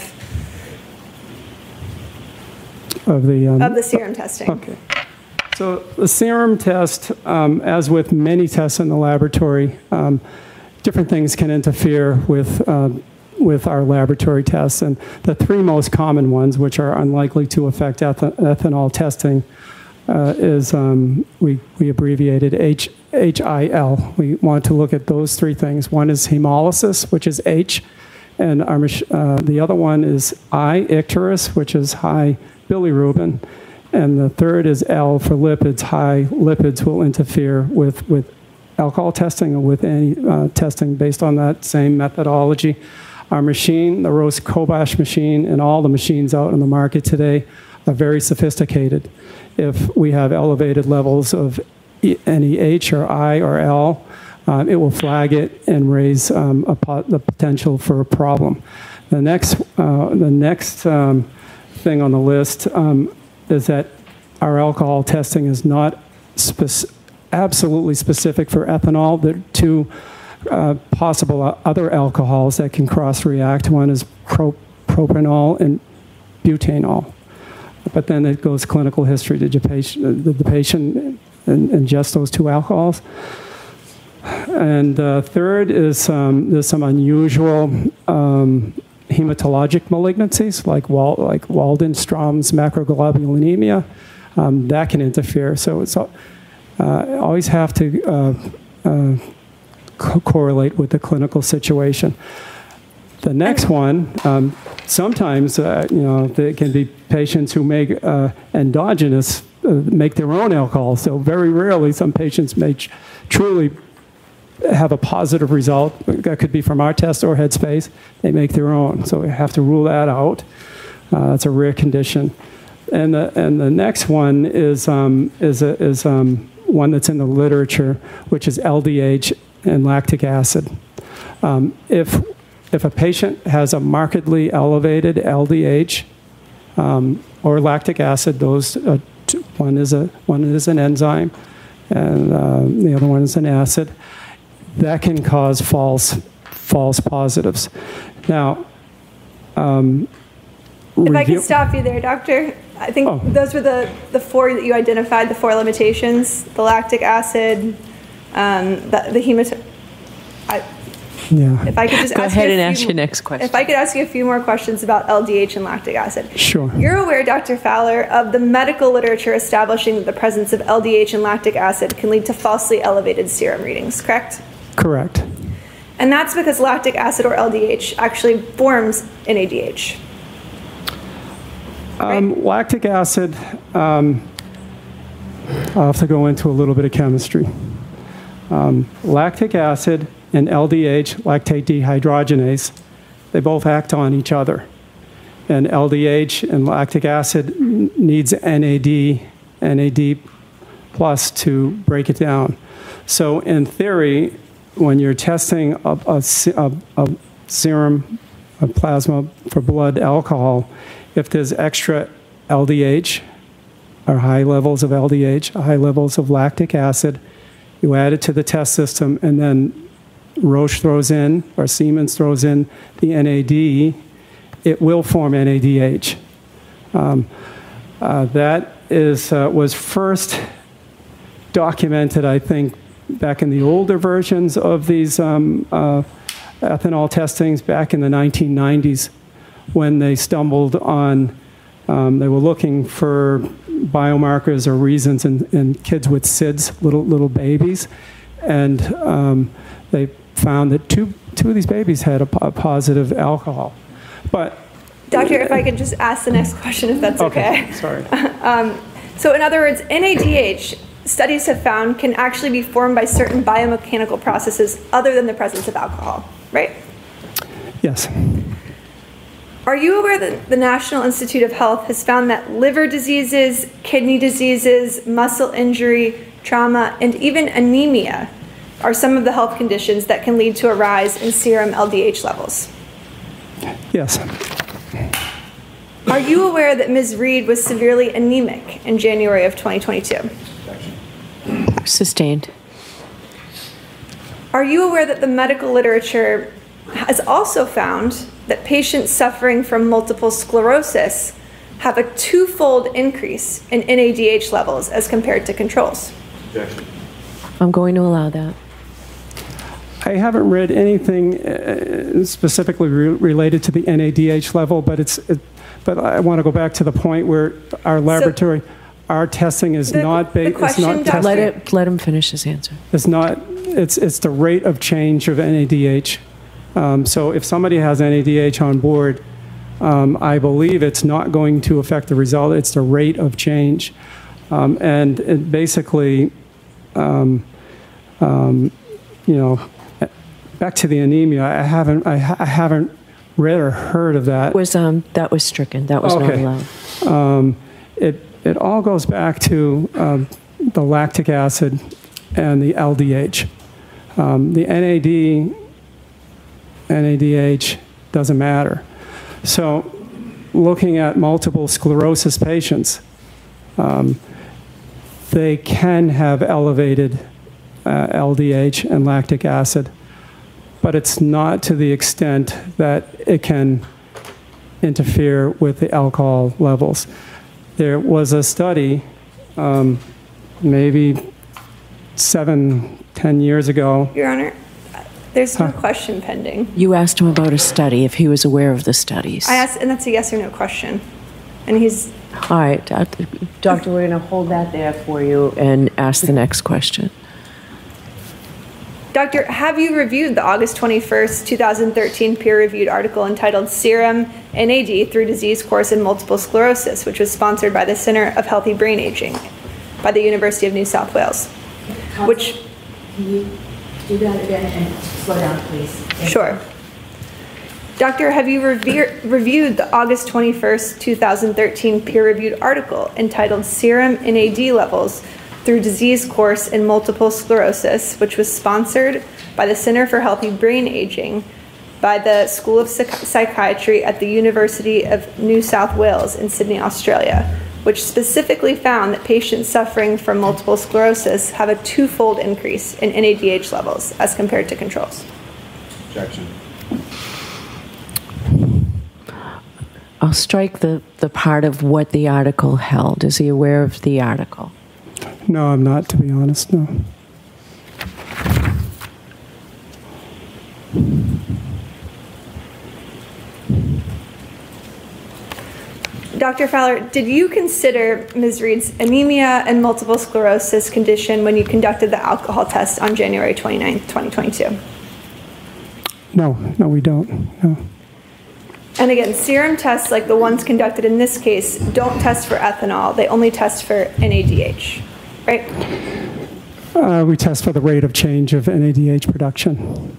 Of the um, of the serum testing? Okay. So the serum test, um, as with many tests in the laboratory, um, different things can interfere with um, with our laboratory tests, and the three most common ones, which are unlikely to affect eth- ethanol testing, uh, is um, we we abbreviated H. H I L. We want to look at those three things. One is hemolysis, which is H, and our, uh, the other one is I, icterus, which is high bilirubin, and the third is L for lipids. High lipids will interfere with, with alcohol testing or with any uh, testing based on that same methodology. Our machine, the Rose Kobash machine, and all the machines out in the market today are very sophisticated. If we have elevated levels of N E H or I or L, um, it will flag it and raise um, a po the potential for a problem. The next, uh, the next um, thing on the list um, is that our alcohol testing is not spec absolutely specific for ethanol. There are two uh, possible other alcohols that can cross-react. One is pro propanol and butanol. But then it goes clinical history. Did, your patient, did the patient ingest those two alcohols? And uh, third is um, there's some unusual um, hematologic malignancies, like, Wal like Waldenstrom's macroglobulinemia. Um, that can interfere. So it's uh, always have to uh, uh, co correlate with the clinical situation. The next one, um, sometimes uh, you know, there can be patients who make uh, endogenous, uh, make their own alcohol. So very rarely, some patients may tr truly have a positive result. That could be from our test or Headspace. They make their own, so we have to rule that out. Uh, it's a rare condition. And the, and the next one is, um, is, a, is um, one that's in the literature, which is L D H and lactic acid. Um, if, if a patient has a markedly elevated L D H um, or lactic acid, those uh, two, one, is a, one is an enzyme, and uh, the other one is an acid, that can cause false, false positives. Now, um, if I could stop you there, doctor. I think oh. those were the, the four that you identified, the four limitations: the lactic acid, um, the, the hemat. I, yeah. If I could just go ask ahead you and a ask few, your next question. If I could ask you a few more questions about L D H and lactic acid. Sure. You're aware, Doctor Fowler, of the medical literature establishing that the presence of L D H and lactic acid can lead to falsely elevated serum readings, correct? Correct. And that's because lactic acid, or L D H, actually forms N A D H. Um, lactic acid, um, I'll have to go into a little bit of chemistry. Um, lactic acid and L D H, lactate dehydrogenase, they both act on each other. And L D H and lactic acid needs N A D, N A D plus to break it down. So in theory, when you're testing a, a, a, a serum, a plasma for blood alcohol, if there's extra L D H, or high levels of L D H, high levels of lactic acid, you add it to the test system, and then Roche throws in, or Siemens throws in the N A D, it will form N A D H. Um, uh, that is, uh, was first documented, I think, back in the older versions of these um, uh, ethanol testings back in the nineteen nineties, when they stumbled on, um, they were looking for biomarkers or reasons in, in kids with S I D S, little, little babies, and um, they found that two, two of these babies had a, a positive alcohol. But Doctor, if I could just ask the next question, if that's okay. Okay, sorry. um, so in other words, N A D H, studies have found, can actually be formed by certain biomechanical processes other than the presence of alcohol, right? Yes. Are you aware that the National Institute of Health has found that liver diseases, kidney diseases, muscle injury, trauma, and even anemia are some of the health conditions that can lead to a rise in serum L D H levels? Yes. Are you aware that Miz Reed was severely anemic in January of twenty twenty-two? Sustained. Are you aware that the medical literature has also found that patients suffering from multiple sclerosis have a twofold increase in N A D H levels as compared to controls? I'm going to allow that. I haven't read anything uh, specifically re related to the N A D H level, but it's. It, but I want to go back to the point where our laboratory, so our testing is the, not based. It's not testing. Let it. Let him finish his answer. It's not. It's it's the rate of change of N A D H. Um, so if somebody has N A D H on board, um, I believe it's not going to affect the result. It's the rate of change, um, and it basically, um, um, you know, back to the anemia. I haven't I, ha I haven't read or heard of that. Was um that was stricken. That was okay. not allowed. Um, it it all goes back to um, the lactic acid and the L D H. Um, the N A D, N A D H doesn't matter. So, looking at multiple sclerosis patients, um, they can have elevated uh, L D H and lactic acid, but it's not to the extent that it can interfere with the alcohol levels. There was a study, um, maybe seven, ten years ago. Your Honor, there's no question pending. You asked him about a study, if he was aware of the studies. I asked, and that's a yes or no question. And he's... All right, Doctor, we're going to hold that there for you and ask the next question. Doctor, have you reviewed the August twenty-first, two thousand thirteen peer-reviewed article entitled Serum N A D Through Disease Course in Multiple Sclerosis, which was sponsored by the Center of Healthy Brain Aging by the University of New South Wales? Counsel, Which... Can you do that again and slow down, please? Thank Sure. you. Doctor, have you revier- reviewed the August twenty-first, two thousand thirteen peer-reviewed article entitled Serum N A D Levels Through Disease Course in Multiple Sclerosis, which was sponsored by the Center for Healthy Brain Aging by the School of Psych- Psychiatry at the University of New South Wales in Sydney, Australia, which specifically found that patients suffering from multiple sclerosis have a twofold increase in N A D H levels as compared to controls? Objection. I'll strike the, the part of what the article held. Is he aware of the article? No, I'm not, to be honest, no. Doctor Fowler, did you consider Miz Reed's anemia and multiple sclerosis condition when you conducted the alcohol test on January twenty-ninth, twenty twenty-two? No, no, we don't, no. And again, serum tests like the ones conducted in this case don't test for ethanol. They only test for N A D H, right? Uh, we test for the rate of change of N A D H production.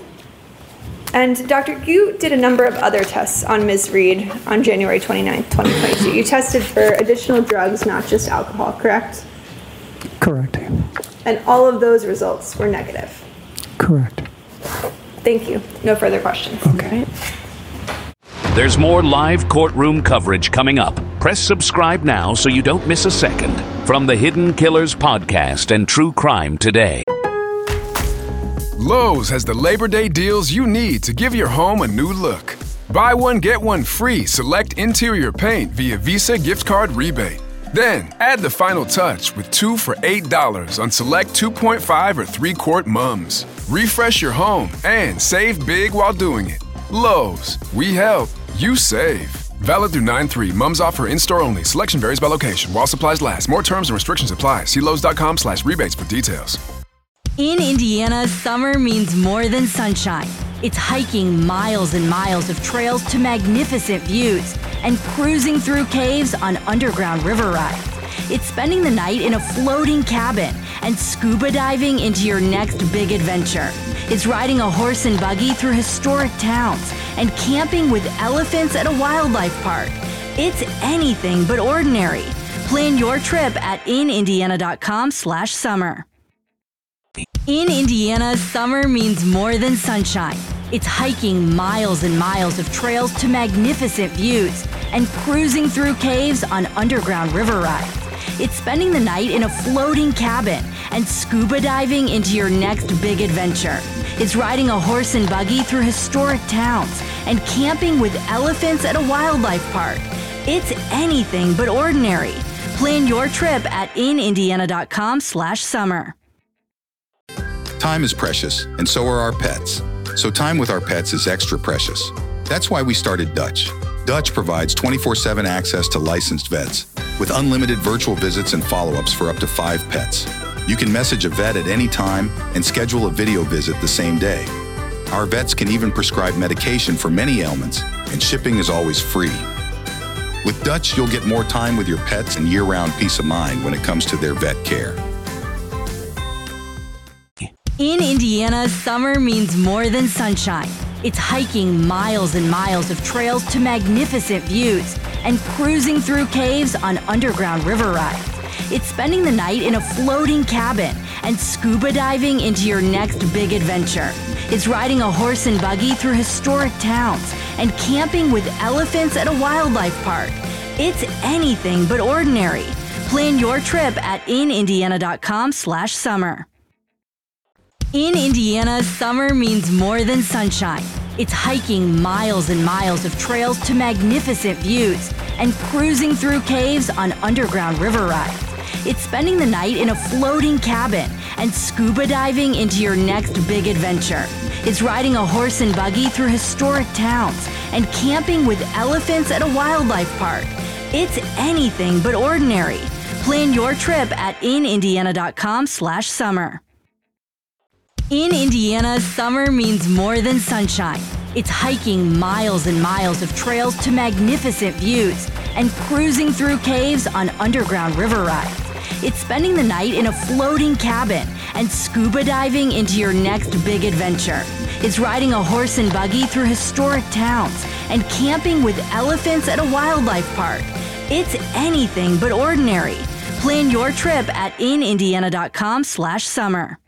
And Doctor, you did a number of other tests on Miz Reed on January twenty-ninth, twenty twenty-two. You tested for additional drugs, not just alcohol, correct? Correct. And all of those results were negative. Correct. Thank you. No further questions. Okay. There's more live courtroom coverage coming up. Press subscribe now so you don't miss a second. From the Hidden Killers podcast and True Crime Today. Lowe's has the Labor Day deals you need to give your home a new look. Buy one, get one free select interior paint via Visa gift card rebate. Then, add the final touch with two for eight dollars on select two point five or three quart mums. Refresh your home and save big while doing it. Lowe's, we help, you save. Valid through nine three. Mums offer in-store only. Selection varies by location. While supplies last. More terms and restrictions apply. See Lowe's.com slash rebates for details. In Indiana, summer means more than sunshine. It's hiking miles and miles of trails to magnificent views and cruising through caves on underground river rides. It's spending the night in a floating cabin and scuba diving into your next big adventure. It's riding a horse and buggy through historic towns and camping with elephants at a wildlife park. It's anything but ordinary. Plan your trip at inindiana.com slash summer. In Indiana, summer means more than sunshine. It's hiking miles and miles of trails to magnificent views and cruising through caves on underground river rides. It's spending the night in a floating cabin and scuba diving into your next big adventure. It's riding a horse and buggy through historic towns and camping with elephants at a wildlife park. It's anything but ordinary. Plan your trip at inindiana.com slash summer. Time is precious, and so are our pets. So time with our pets is extra precious. That's why we started Dutch. Dutch provides twenty-four seven access to licensed vets, with unlimited virtual visits and follow-ups for up to five pets. You can message a vet at any time and schedule a video visit the same day. Our vets can even prescribe medication for many ailments, and shipping is always free. With Dutch, you'll get more time with your pets and year-round peace of mind when it comes to their vet care. In Indiana, summer means more than sunshine. It's hiking miles and miles of trails to magnificent views and cruising through caves on underground river rides. It's spending the night in a floating cabin and scuba diving into your next big adventure. It's riding a horse and buggy through historic towns and camping with elephants at a wildlife park. It's anything but ordinary. Plan your trip at in indiana dot com slash summer. In Indiana, summer means more than sunshine. It's hiking miles and miles of trails to magnificent views and cruising through caves on underground river rides. It's spending the night in a floating cabin and scuba diving into your next big adventure. It's riding a horse and buggy through historic towns and camping with elephants at a wildlife park. It's anything but ordinary. Plan your trip at in indiana dot com slash summer. In Indiana, summer means more than sunshine. It's hiking miles and miles of trails to magnificent views and cruising through caves on underground river rides. It's spending the night in a floating cabin and scuba diving into your next big adventure. It's riding a horse and buggy through historic towns and camping with elephants at a wildlife park. It's anything but ordinary. Plan your trip at in indiana dot com slash summer.